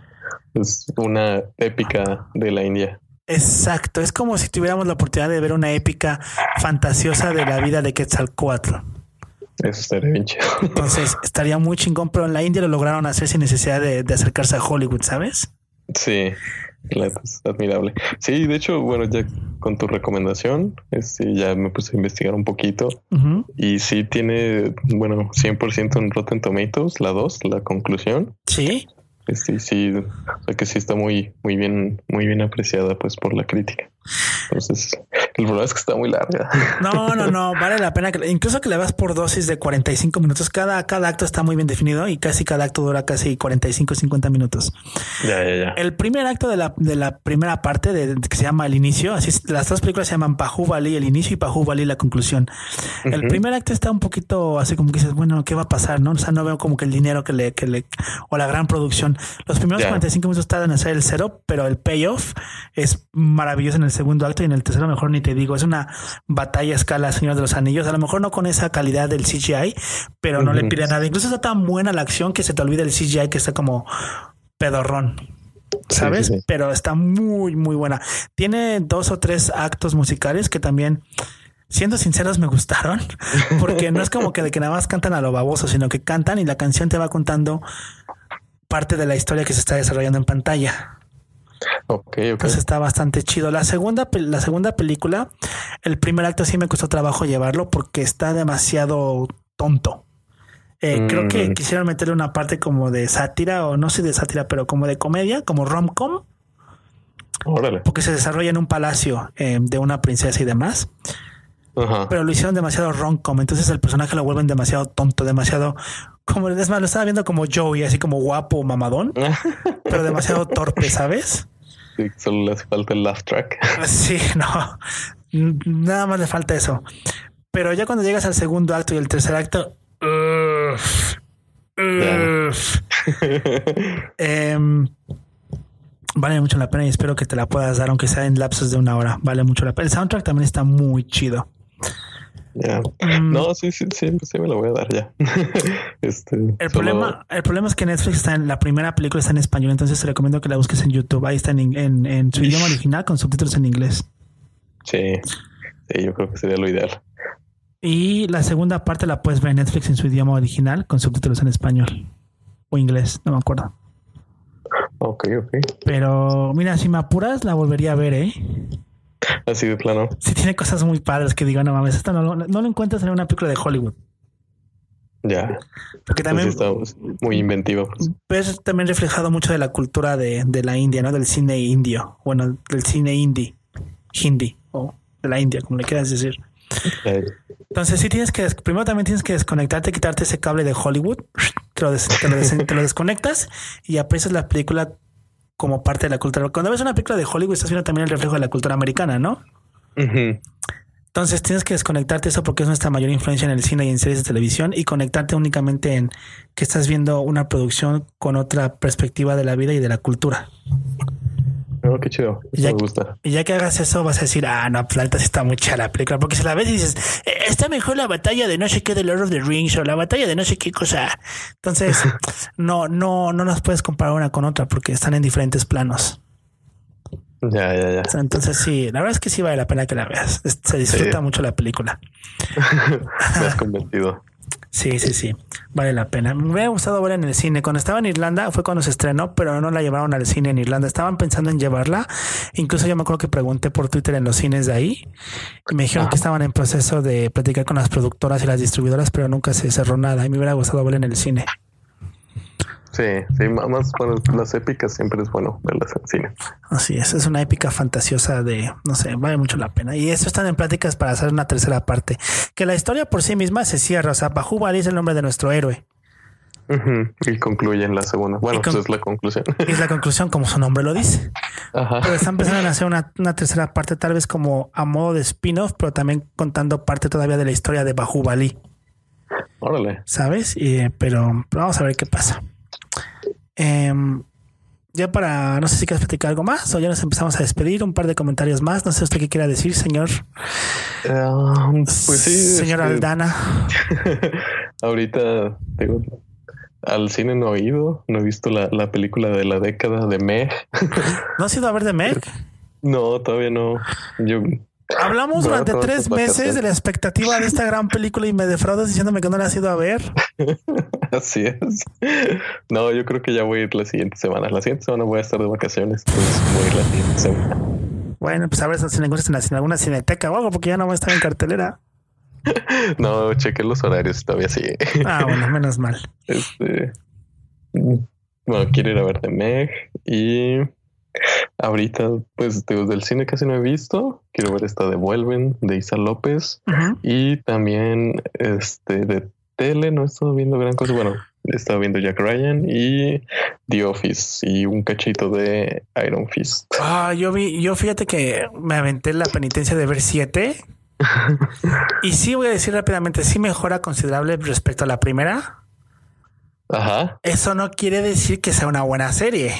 S2: Es una épica de la India.
S1: Exacto. Es como si tuviéramos la oportunidad de ver una épica fantasiosa de la vida de Quetzalcóatl.
S2: Eso estaría bien chido.
S1: Entonces estaría muy chingón, pero en la India lo lograron hacer sin necesidad de acercarse a Hollywood, ¿sabes?
S2: Sí, es admirable. Sí, de hecho, bueno, ya con tu recomendación, ya me puse a investigar un poquito y sí tiene, 100% en Rotten Tomatoes, la 2, la conclusión.
S1: Sí.
S2: Sí, o sea que sí está muy bien apreciada pues por la crítica. Entonces, el problema es que está muy larga.
S1: No, vale la pena incluso que le vas por dosis de 45 minutos. Cada acto está muy bien definido y casi cada acto dura casi 45-50 minutos.
S2: Ya.
S1: El primer acto de la primera parte que se llama El Inicio, así las 2 películas se llaman Bahubali el inicio y Bahubali la conclusión. El primer acto está un poquito así como que dices, bueno, ¿qué va a pasar? No, o sea, no veo como que el dinero que le o la gran producción. Los primeros 45 minutos tardan en hacer el cero, pero el payoff es maravilloso en el segundo acto y en el tercero mejor ni te digo. Es una batalla a escala Señor de los Anillos. A lo mejor no con esa calidad del CGI, pero no le pide nada. Incluso está tan buena la acción que se te olvida el CGI, que está como pedorrón, ¿sabes? Sí. Pero está muy, muy buena. Tiene 2 o 3 actos musicales que también, siendo sinceros, me gustaron, porque no es como que de que nada más cantan a lo baboso, sino que cantan y la canción te va contando parte de la historia que se está desarrollando en pantalla.
S2: Okay.
S1: Entonces está bastante chido. La segunda película, el primer acto sí me costó trabajo llevarlo porque está demasiado tonto. Creo que quisieron meterle una parte como de sátira, o no sé de sátira, pero como de comedia, como rom-com.
S2: Órale.
S1: Porque se desarrolla en un palacio de una princesa y demás. Ajá. Pero lo hicieron demasiado rom-com. Entonces el personaje lo vuelven demasiado tonto, demasiado... Como es más, lo estaba viendo como Joey, así como guapo, mamadón, pero demasiado torpe, ¿sabes?
S2: Sí, solo le hace falta el laugh track.
S1: Sí, no. Nada más le falta eso. Pero ya cuando llegas al segundo acto y el tercer acto... vale mucho la pena y espero que te la puedas dar, aunque sea en lapsos de 1 hora. Vale mucho la pena. El soundtrack también está muy chido.
S2: Ya. No, sí, me la voy a dar ya.
S1: El problema es que Netflix está en la primera película, está en español, entonces te recomiendo que la busques en YouTube. Ahí está en su idioma original con subtítulos en inglés.
S2: Sí, yo creo que sería lo ideal.
S1: Y la segunda parte la puedes ver en Netflix en su idioma original con subtítulos en español o inglés, no me acuerdo.
S2: Ok.
S1: Pero mira, si me apuras, la volvería a ver,
S2: Así de plano.
S1: Sí, tiene cosas muy padres que digo, no mames, esto no lo encuentras en una película de Hollywood.
S2: Ya.
S1: Porque también
S2: está muy inventiva. Pues.
S1: Ves también reflejado mucho de la cultura de la India, ¿no? Del cine indio. Bueno, del cine hindi o de la India, como le quieras decir. Entonces sí primero también tienes que desconectarte, quitarte ese cable de Hollywood, te lo desconectas y aprecias la película como parte de la cultura. Cuando ves una película de Hollywood estás viendo también el reflejo de la cultura americana, ¿no?
S2: Uh-huh.
S1: Entonces tienes que desconectarte eso porque es nuestra mayor influencia en el cine y en series de televisión y conectarte únicamente en que estás viendo una producción con otra perspectiva de la vida y de la cultura.
S2: Oh, qué chido. Eso me gusta.
S1: Y ya que hagas eso vas a decir, no, pues la neta sí está muy chida la película. Porque si la ves y dices, está mejor la batalla de no sé qué de Lord of the Rings o la batalla de no sé qué cosa. Entonces no las puedes comparar una con otra porque están en diferentes planos.
S2: Ya.
S1: O sea, entonces sí, la verdad es que sí vale la pena que la veas. Se disfruta mucho la película.
S2: Me has convencido.
S1: Sí. Vale la pena. Me hubiera gustado verla en el cine. Cuando estaba en Irlanda fue cuando se estrenó, pero no la llevaron al cine en Irlanda. Estaban pensando en llevarla. Incluso yo me acuerdo que pregunté por Twitter en los cines de ahí y me dijeron que estaban en proceso de platicar con las productoras y las distribuidoras, pero nunca se cerró nada y me hubiera gustado verla en el cine.
S2: Sí, más bueno, las épicas siempre es bueno verlas en cine.
S1: Así es una épica fantasiosa de, no sé, vale mucho la pena. Y eso están en pláticas para hacer una tercera parte. Que la historia por sí misma se cierra, o sea, Bahubali es el nombre de nuestro héroe.
S2: Uh-huh. Y concluye en la segunda. Bueno, pues es la conclusión.
S1: Es la conclusión, como su nombre lo dice.
S2: Ajá.
S1: Pero están pensando en hacer una tercera parte, tal vez como a modo de spin-off, pero también contando parte todavía de la historia de Bahubali.
S2: Órale.
S1: ¿Sabes? Pero vamos a ver qué pasa. Ya no sé si quieres platicar algo más o ya nos empezamos a despedir, un par de comentarios más. No sé usted qué quiera decir, señor.
S2: Pues sí,
S1: señor Aldana.
S2: Ahorita digo, al cine no he ido, no he visto la película de la década de Meg.
S1: ¿No has ido a ver de Meg?
S2: No, todavía no.
S1: Hablamos durante 3 meses de la expectativa de esta gran película y me defraudas diciéndome que no la has ido a ver.
S2: Así es. No, yo creo que ya voy a ir la siguiente semana. La siguiente semana voy a estar de vacaciones, entonces voy a ir la siguiente semana. Bueno,
S1: pues a ver si la encuentras en alguna cineteca o algo, porque ya no va a estar en cartelera.
S2: No, chequé los horarios, todavía sigue.
S1: Bueno, menos mal.
S2: Bueno, quiero ir a ver The Meg y ahorita, pues del cine casi no he visto. Quiero ver esta de Vuelven de Isa López. Uh-huh. Y también de tele no he estado viendo gran cosa. Bueno, he estado viendo Jack Ryan y The Office y un cachito de Iron Fist.
S1: Yo fíjate que me aventé la penitencia de ver 7 y sí voy a decir rápidamente, sí mejora considerable respecto a la primera.
S2: Ajá.
S1: Eso no quiere decir que sea una buena serie.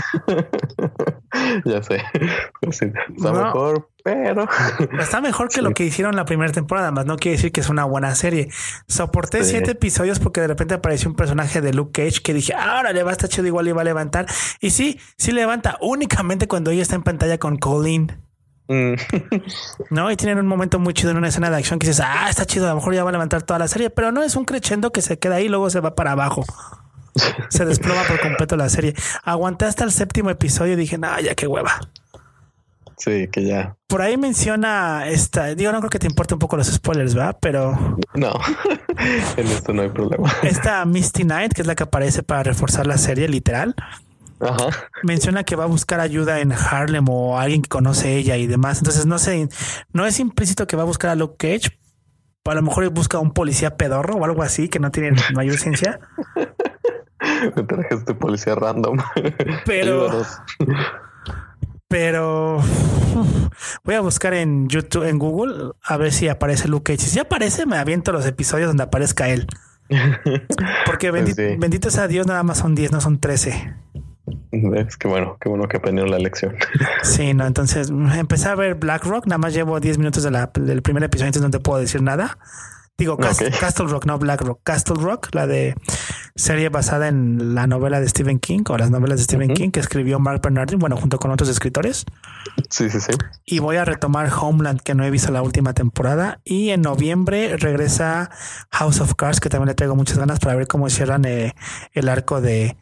S2: Ya sé. Pues sí, está mejor, pero
S1: está mejor que lo que hicieron la primera temporada, más no quiere decir que es una buena serie. Soporté 7 episodios porque de repente apareció un personaje de Luke Cage que dije, ahora le va a estar chido, igual le va a levantar. Y sí levanta únicamente cuando ella está en pantalla con Colleen. No, y tienen un momento muy chido en una escena de acción que dices, está chido, a lo mejor ya va a levantar toda la serie, pero no es un crescendo que se queda ahí y luego se va para abajo. Se desploma por completo la serie. Aguanté hasta el 7º episodio y dije, ya qué hueva.
S2: Sí, que ya.
S1: Por ahí menciona no creo que te importe un poco los spoilers, ¿verdad? Pero
S2: no, en esto no hay problema.
S1: Esta Misty Knight, que es la que aparece para reforzar la serie, literal.
S2: Ajá.
S1: Menciona que va a buscar ayuda en Harlem o alguien que conoce ella y demás. Entonces no es implícito que va a buscar a Luke Cage. A lo mejor busca a un policía pedorro o algo así que no tiene mayor ciencia.
S2: Me traje policía random.
S1: Pero Pero voy a buscar en YouTube, en Google, a ver si aparece Luke Cage. Si aparece, me aviento los episodios donde aparezca él. Porque bendito sea Dios, nada más son 10, no son 13.
S2: Es que bueno, qué bueno que aprendieron la lección.
S1: Sí, no, entonces empecé a ver Black Rock, nada más llevo 10 minutos del primer episodio, entonces no te puedo decir nada. Digo, Castle Rock, no Black Rock. Castle Rock, la de serie basada en la novela de Stephen King o las novelas de Stephen King que escribió Mark Bernardin, bueno, junto con otros escritores.
S2: Sí.
S1: Y voy a retomar Homeland, que no he visto la última temporada. Y en noviembre regresa House of Cards, que también le traigo muchas ganas para ver cómo cierran el arco de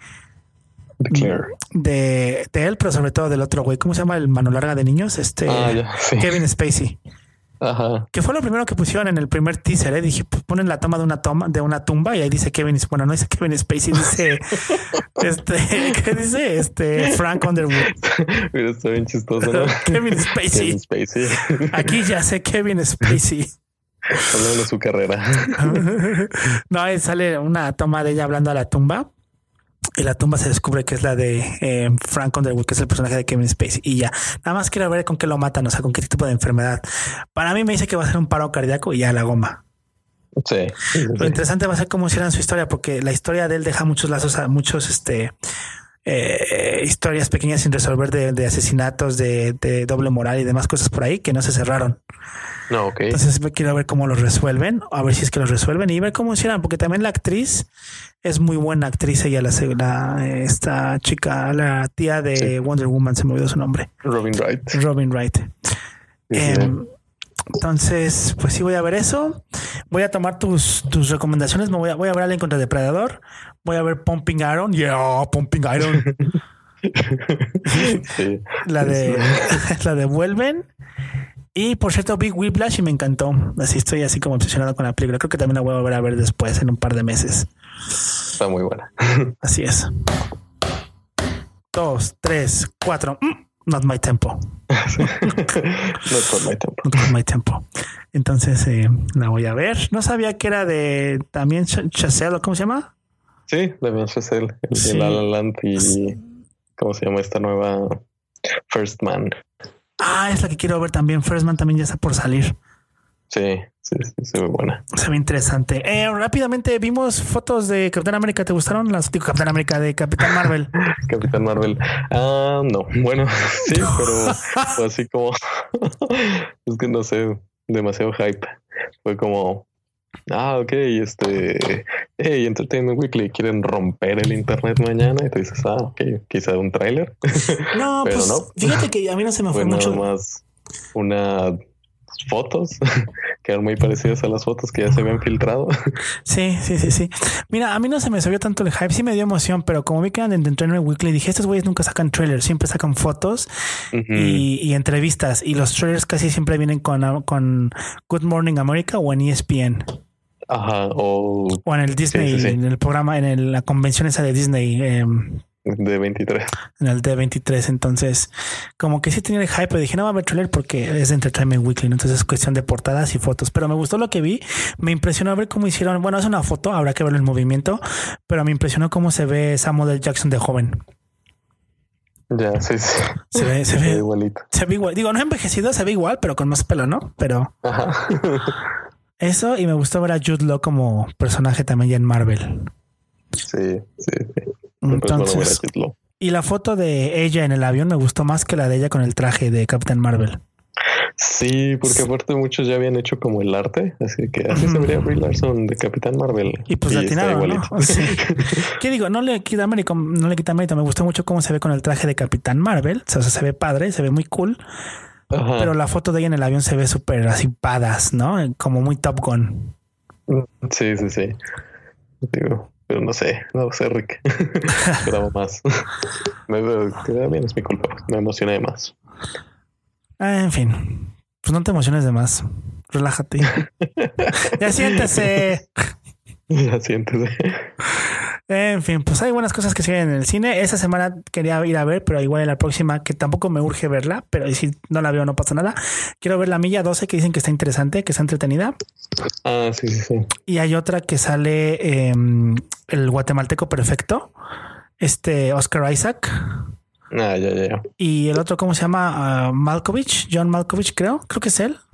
S1: él, pero sobre todo del otro güey. ¿Cómo se llama el mano larga de niños? Kevin Spacey.
S2: Ajá.
S1: Que fue lo primero que pusieron en el primer teaser. Dije, pues ponen la toma de una tumba y ahí dice Kevin. Bueno, no dice Kevin Spacey, dice ¿qué dice? Frank Underwood.
S2: Mira, está bien chistoso, ¿no?
S1: Kevin Spacey. Aquí ya sé Kevin Spacey.
S2: Hablando de su carrera.
S1: No, ahí sale una toma de ella hablando a la tumba. Y la tumba se descubre que es la de Frank Underwood, que es el personaje de Kevin Spacey. Y ya, nada más quiero ver con qué lo matan, o sea, con qué tipo de enfermedad. Para mí me dice que va a ser un paro cardíaco y ya la goma.
S2: Sí.
S1: Lo interesante va a ser cómo hicieran su historia, porque la historia de él deja muchos lazos a muchos, historias pequeñas sin resolver de asesinatos, de doble moral y demás cosas por ahí que no se cerraron.
S2: No, ok.
S1: Entonces quiero ver cómo los resuelven, a ver si es que los resuelven y ver cómo hicieran, porque también la actriz es muy buena actriz. Ella, esta chica, la tía de Wonder Woman, se me olvidó su nombre.
S2: Robin Wright.
S1: Entonces, pues sí, voy a ver eso. Voy a tomar tus recomendaciones. Voy a ver Alien contra Depredador. Voy a ver Pumping Iron. Yeah, Pumping Iron.
S2: Sí.
S1: La de Vuelven. Y por cierto, Big Whiplash y me encantó. Así estoy así como obsesionado con la película. Creo que también la voy a volver a ver después en un par de meses.
S2: Está muy buena.
S1: Así es. 2, 3, 4. Not my tempo. Not my tempo. Entonces la voy a ver. No sabía que era de también Chazelle, ¿cómo se llama?
S2: Sí, de Chazelle, el de La La Land y ¿cómo se llama esta nueva? First Man.
S1: Es la que quiero ver también. First Man también ya está por salir.
S2: Sí, se ve buena.
S1: Se ve interesante. Rápidamente vimos fotos de Capitán América. ¿Te gustaron las de Capitán América de Capitán Marvel?
S2: Capitán Marvel. No. Bueno, sí, pero fue así como es que no sé, demasiado hype. Fue como ok, hey, Entertainment Weekly quieren romper el internet mañana y tú dices, ok, quizá un tráiler.
S1: No, pero pues no. Fíjate que a mí no se me fue mucho.
S2: Nada más unas fotos que eran muy parecidas a las fotos que ya se habían filtrado. Sí.
S1: Mira, a mí no se me subió tanto el hype, sí me dio emoción, pero como vi que eran en Entertainment Weekly, dije, estos güeyes nunca sacan trailers, siempre sacan fotos y entrevistas, y los trailers casi siempre vienen con Good Morning America o en ESPN.
S2: Ajá, o
S1: en el Disney, sí. En el programa, la convención esa de Disney.
S2: D23.
S1: En el D23. Entonces, como que sí tenía el hype, pero dije, no va a haber trailer porque es de Entertainment Weekly, ¿no? Entonces es cuestión de portadas y fotos. Pero me gustó lo que vi. Me impresionó ver cómo hicieron. Bueno, es una foto, habrá que verlo en movimiento, pero me impresionó cómo se ve Samuel L. Jackson de joven.
S2: Ya, sí.
S1: Se ve
S2: igualito.
S1: Se ve igual. Digo, no envejecido, se ve igual, pero con más pelo, ¿no? Pero
S2: ajá.
S1: Eso, y me gustó ver a Jude Law como personaje también ya en Marvel.
S2: Sí.
S1: Entonces, y la foto de ella en el avión me gustó más que la de ella con el traje de Captain Marvel.
S2: Sí, porque aparte muchos ya habían hecho como el arte, así que así se vería Brie Larson de Capitán Marvel.
S1: Y pues latinaron, ¿no? Sí. ¿Qué digo? No le quita mérito. Me gustó mucho cómo se ve con el traje de Capitán Marvel. O sea, se ve padre, se ve muy cool. Ajá. Pero la foto de ella en el avión se ve súper así badass, ¿no? Como muy Top Gun.
S2: Sí. Digo, pero no sé, Rick. Esperaba más. También es mi culpa. Me emocioné más.
S1: En fin, pues no te emociones de más. Relájate. Ya siéntese. En fin, pues hay buenas cosas que se ven en el cine. Esa semana quería ir a ver, pero igual en la próxima, que tampoco me urge verla, pero si no la veo no pasa nada. Quiero ver La Milla 12, que dicen que está interesante, que está entretenida.
S2: Sí.
S1: Y hay otra que sale El Guatemalteco Perfecto, Oscar Isaac.
S2: Ya.
S1: Y el otro, ¿cómo se llama? Malkovich, John Malkovich, creo que es él.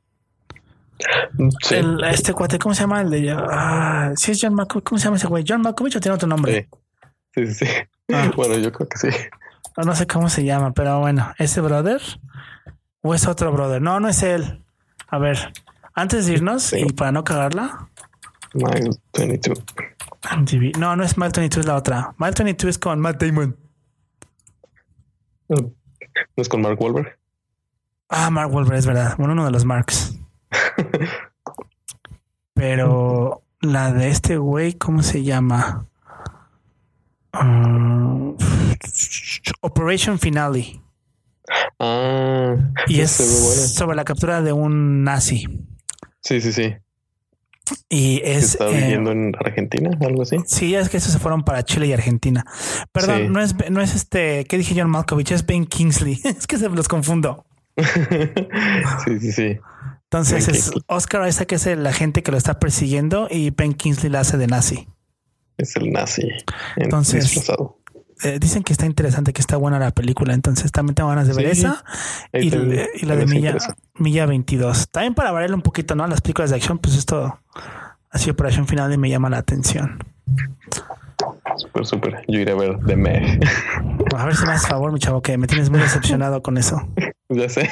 S2: Sí.
S1: Este cuate, ¿cómo se llama? El de sí es John Malkovich. ¿Cómo se llama ese güey? ¿John Malkovich o tiene otro nombre?
S2: Sí. Bueno, yo creo que sí.
S1: No sé cómo se llama, pero bueno, ¿ese brother o es otro brother? No es él. A ver, antes de irnos y para no cagarla.
S2: Mile 22.
S1: No es Mile 22, es la otra. Mile 22 es con Matt Damon.
S2: ¿No es con Mark Wahlberg?
S1: Mark Wahlberg, es verdad. Bueno, uno de los Marks. Pero la de este güey, ¿cómo se llama? Operation Finale. Y es sobre la captura de un nazi.
S2: Sí.
S1: Y es
S2: está viviendo en Argentina, algo así.
S1: Sí, es que esos se fueron para Chile y Argentina. Perdón, sí. no es ¿qué dije John Malkovich? Es Ben Kingsley. Es que se los confundo.
S2: Sí.
S1: Entonces es Oscar Isaac, que es el agente que lo está persiguiendo, y Ben Kingsley la hace de nazi.
S2: Es el nazi.
S1: Entonces
S2: disfrazado.
S1: Dicen que está interesante, que está buena la película. Entonces también tengo ganas de ver esa y la de Milla 22. También para variarle un poquito, ¿no? Las películas de acción, pues esto así Operación Final y me llama la atención.
S2: Súper. Yo iré a ver The Meg.
S1: A ver si me haces favor, mi chavo, que me tienes muy decepcionado con eso.
S2: Ya sé.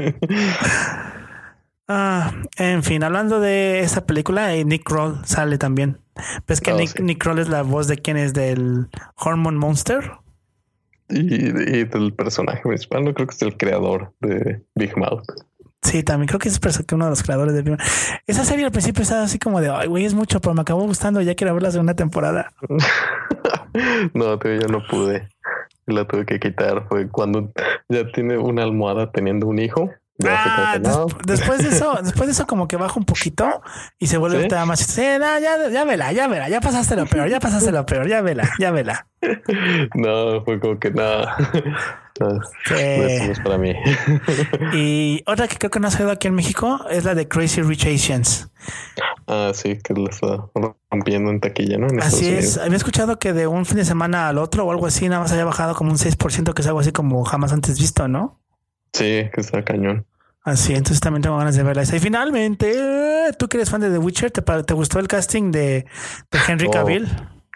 S1: En fin, hablando de esa película, Nick Kroll sale también. ¿Ves que Nick Kroll es la voz de quién es del Hormone Monster?
S2: Y del personaje principal, no creo que es el creador de Big Mouth.
S1: Sí, también creo que es uno de los creadores de Big Mouth. Esa serie al principio estaba así como de, ay, güey, es mucho, pero me acabó gustando. Ya quiero ver la segunda temporada.
S2: No, yo no pude. La tuve que quitar. Fue cuando ya tiene una almohada teniendo un hijo.
S1: Después de eso como que baja un poquito y se vuelve tema más. Ya vela, ya pasaste lo peor, ya vela.
S2: No, fue como que nada. Eso no es para mí.
S1: Y otra que creo que no ha salido aquí en México es la de Crazy Rich Asians.
S2: Sí, que la está rompiendo en taquilla, ¿no?
S1: Así es. Había escuchado que de un fin de semana al otro o algo así, nada más había bajado como un 6%, que es algo así como jamás antes visto, ¿no?
S2: Sí, que está cañón.
S1: Así, entonces también tengo ganas de verla. Y finalmente, tú que eres fan de The Witcher, ¿te gustó el casting de Henry Cavill?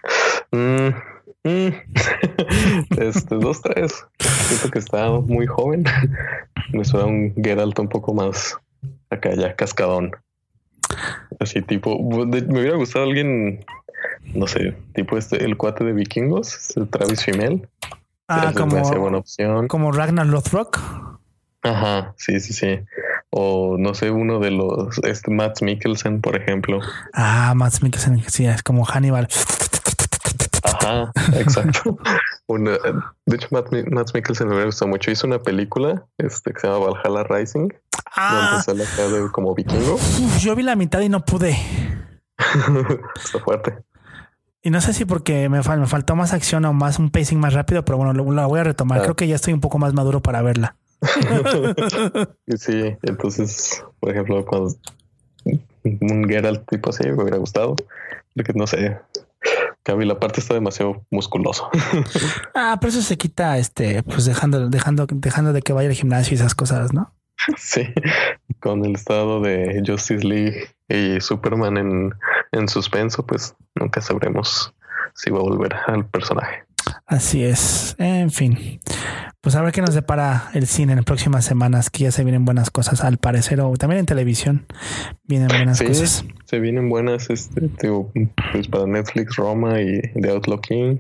S2: 2, 3. Siento que está muy joven. Me suena un Geralt un poco más acá ya cascadón. Así tipo, me hubiera gustado alguien, no sé, tipo el cuate de Vikingos, el Travis Fimmel.
S1: Como
S2: buena opción.
S1: Como Ragnar Lothbrok.
S2: Ajá, sí. O no sé, uno de los Mads Mikkelsen, por ejemplo.
S1: Mads Mikkelsen, sí, es como Hannibal.
S2: Ajá, exacto. De hecho, Mads Mikkelsen me hubiera gustado mucho. Hizo una película que se llama Valhalla Rising, donde sale acá como vikingo.
S1: Yo vi la mitad y no pude.
S2: Está fuerte.
S1: Y no sé si porque me faltó más acción o más un pacing más rápido, pero bueno, la voy a retomar. Creo que ya estoy un poco más maduro para verla.
S2: Sí, entonces, por ejemplo, cuando un Geralt tipo así me hubiera gustado, porque no sé, Cavill aparte está demasiado musculoso.
S1: Pero eso se quita, pues dejando de que vaya al gimnasio y esas cosas, ¿no?
S2: Sí, con el estado de Justice League y Superman en suspenso, pues nunca sabremos si va a volver al personaje.
S1: Así es. En fin, pues a ver qué nos depara el cine en las próximas semanas, que ya se vienen buenas cosas al parecer, o también en televisión vienen buenas cosas.
S2: Se vienen buenas, pues para Netflix, Roma y The Outlaw King.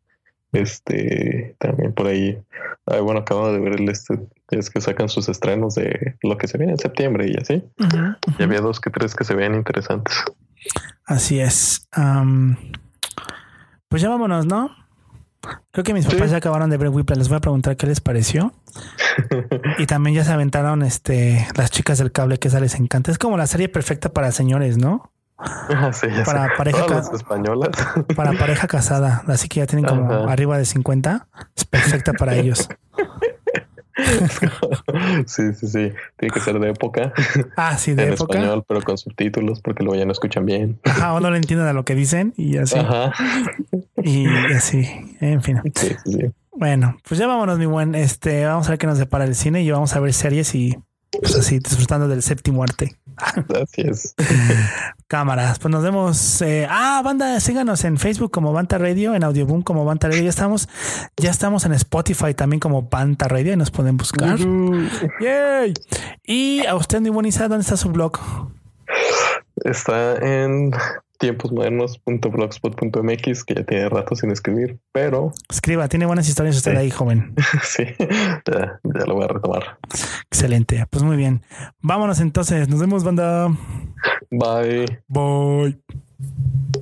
S2: También por ahí. Bueno, acabo de ver es que sacan sus estrenos de lo que se viene en septiembre y así. Y había 2 que 3 que se vean interesantes.
S1: Así es. Pues ya vámonos, ¿no? Creo que mis papás ya acabaron de ver Whiplash. Les voy a preguntar qué les pareció. Y también ya se aventaron Las chicas del cable, que esa les encanta. Es como la serie perfecta para señores, ¿no?
S2: Sí,
S1: para pareja
S2: españolas.
S1: Para pareja casada, así que ya tienen como arriba de 50. Es perfecta para ellos.
S2: Sí. Tiene que ser de época.
S1: Sí, de
S2: en
S1: época.
S2: En español, pero con subtítulos, porque luego ya no escuchan bien.
S1: O no le entienden a lo que dicen y así. Y así, en fin.
S2: Sí.
S1: Bueno, pues ya vámonos, mi buen. Vamos a ver qué nos depara el cine y vamos a ver series y pues así disfrutando del séptimo arte.
S2: Así es.
S1: Cámaras, pues nos vemos. Banda, síganos en Facebook como Banta Radio, en Audioboom como Banta Radio. Ya estamos en Spotify también como Banta Radio y nos pueden buscar. Yay. Y a usted, mi buen Isa, ¿dónde está su blog?
S2: Está en tiemposmodernos.blogspot.mx, que ya tiene rato sin escribir, pero
S1: escriba, tiene buenas historias usted ahí, joven.
S2: Sí, ya lo voy a retomar.
S1: Excelente, pues muy bien. Vámonos entonces, nos vemos, banda.
S2: Bye.
S1: Bye.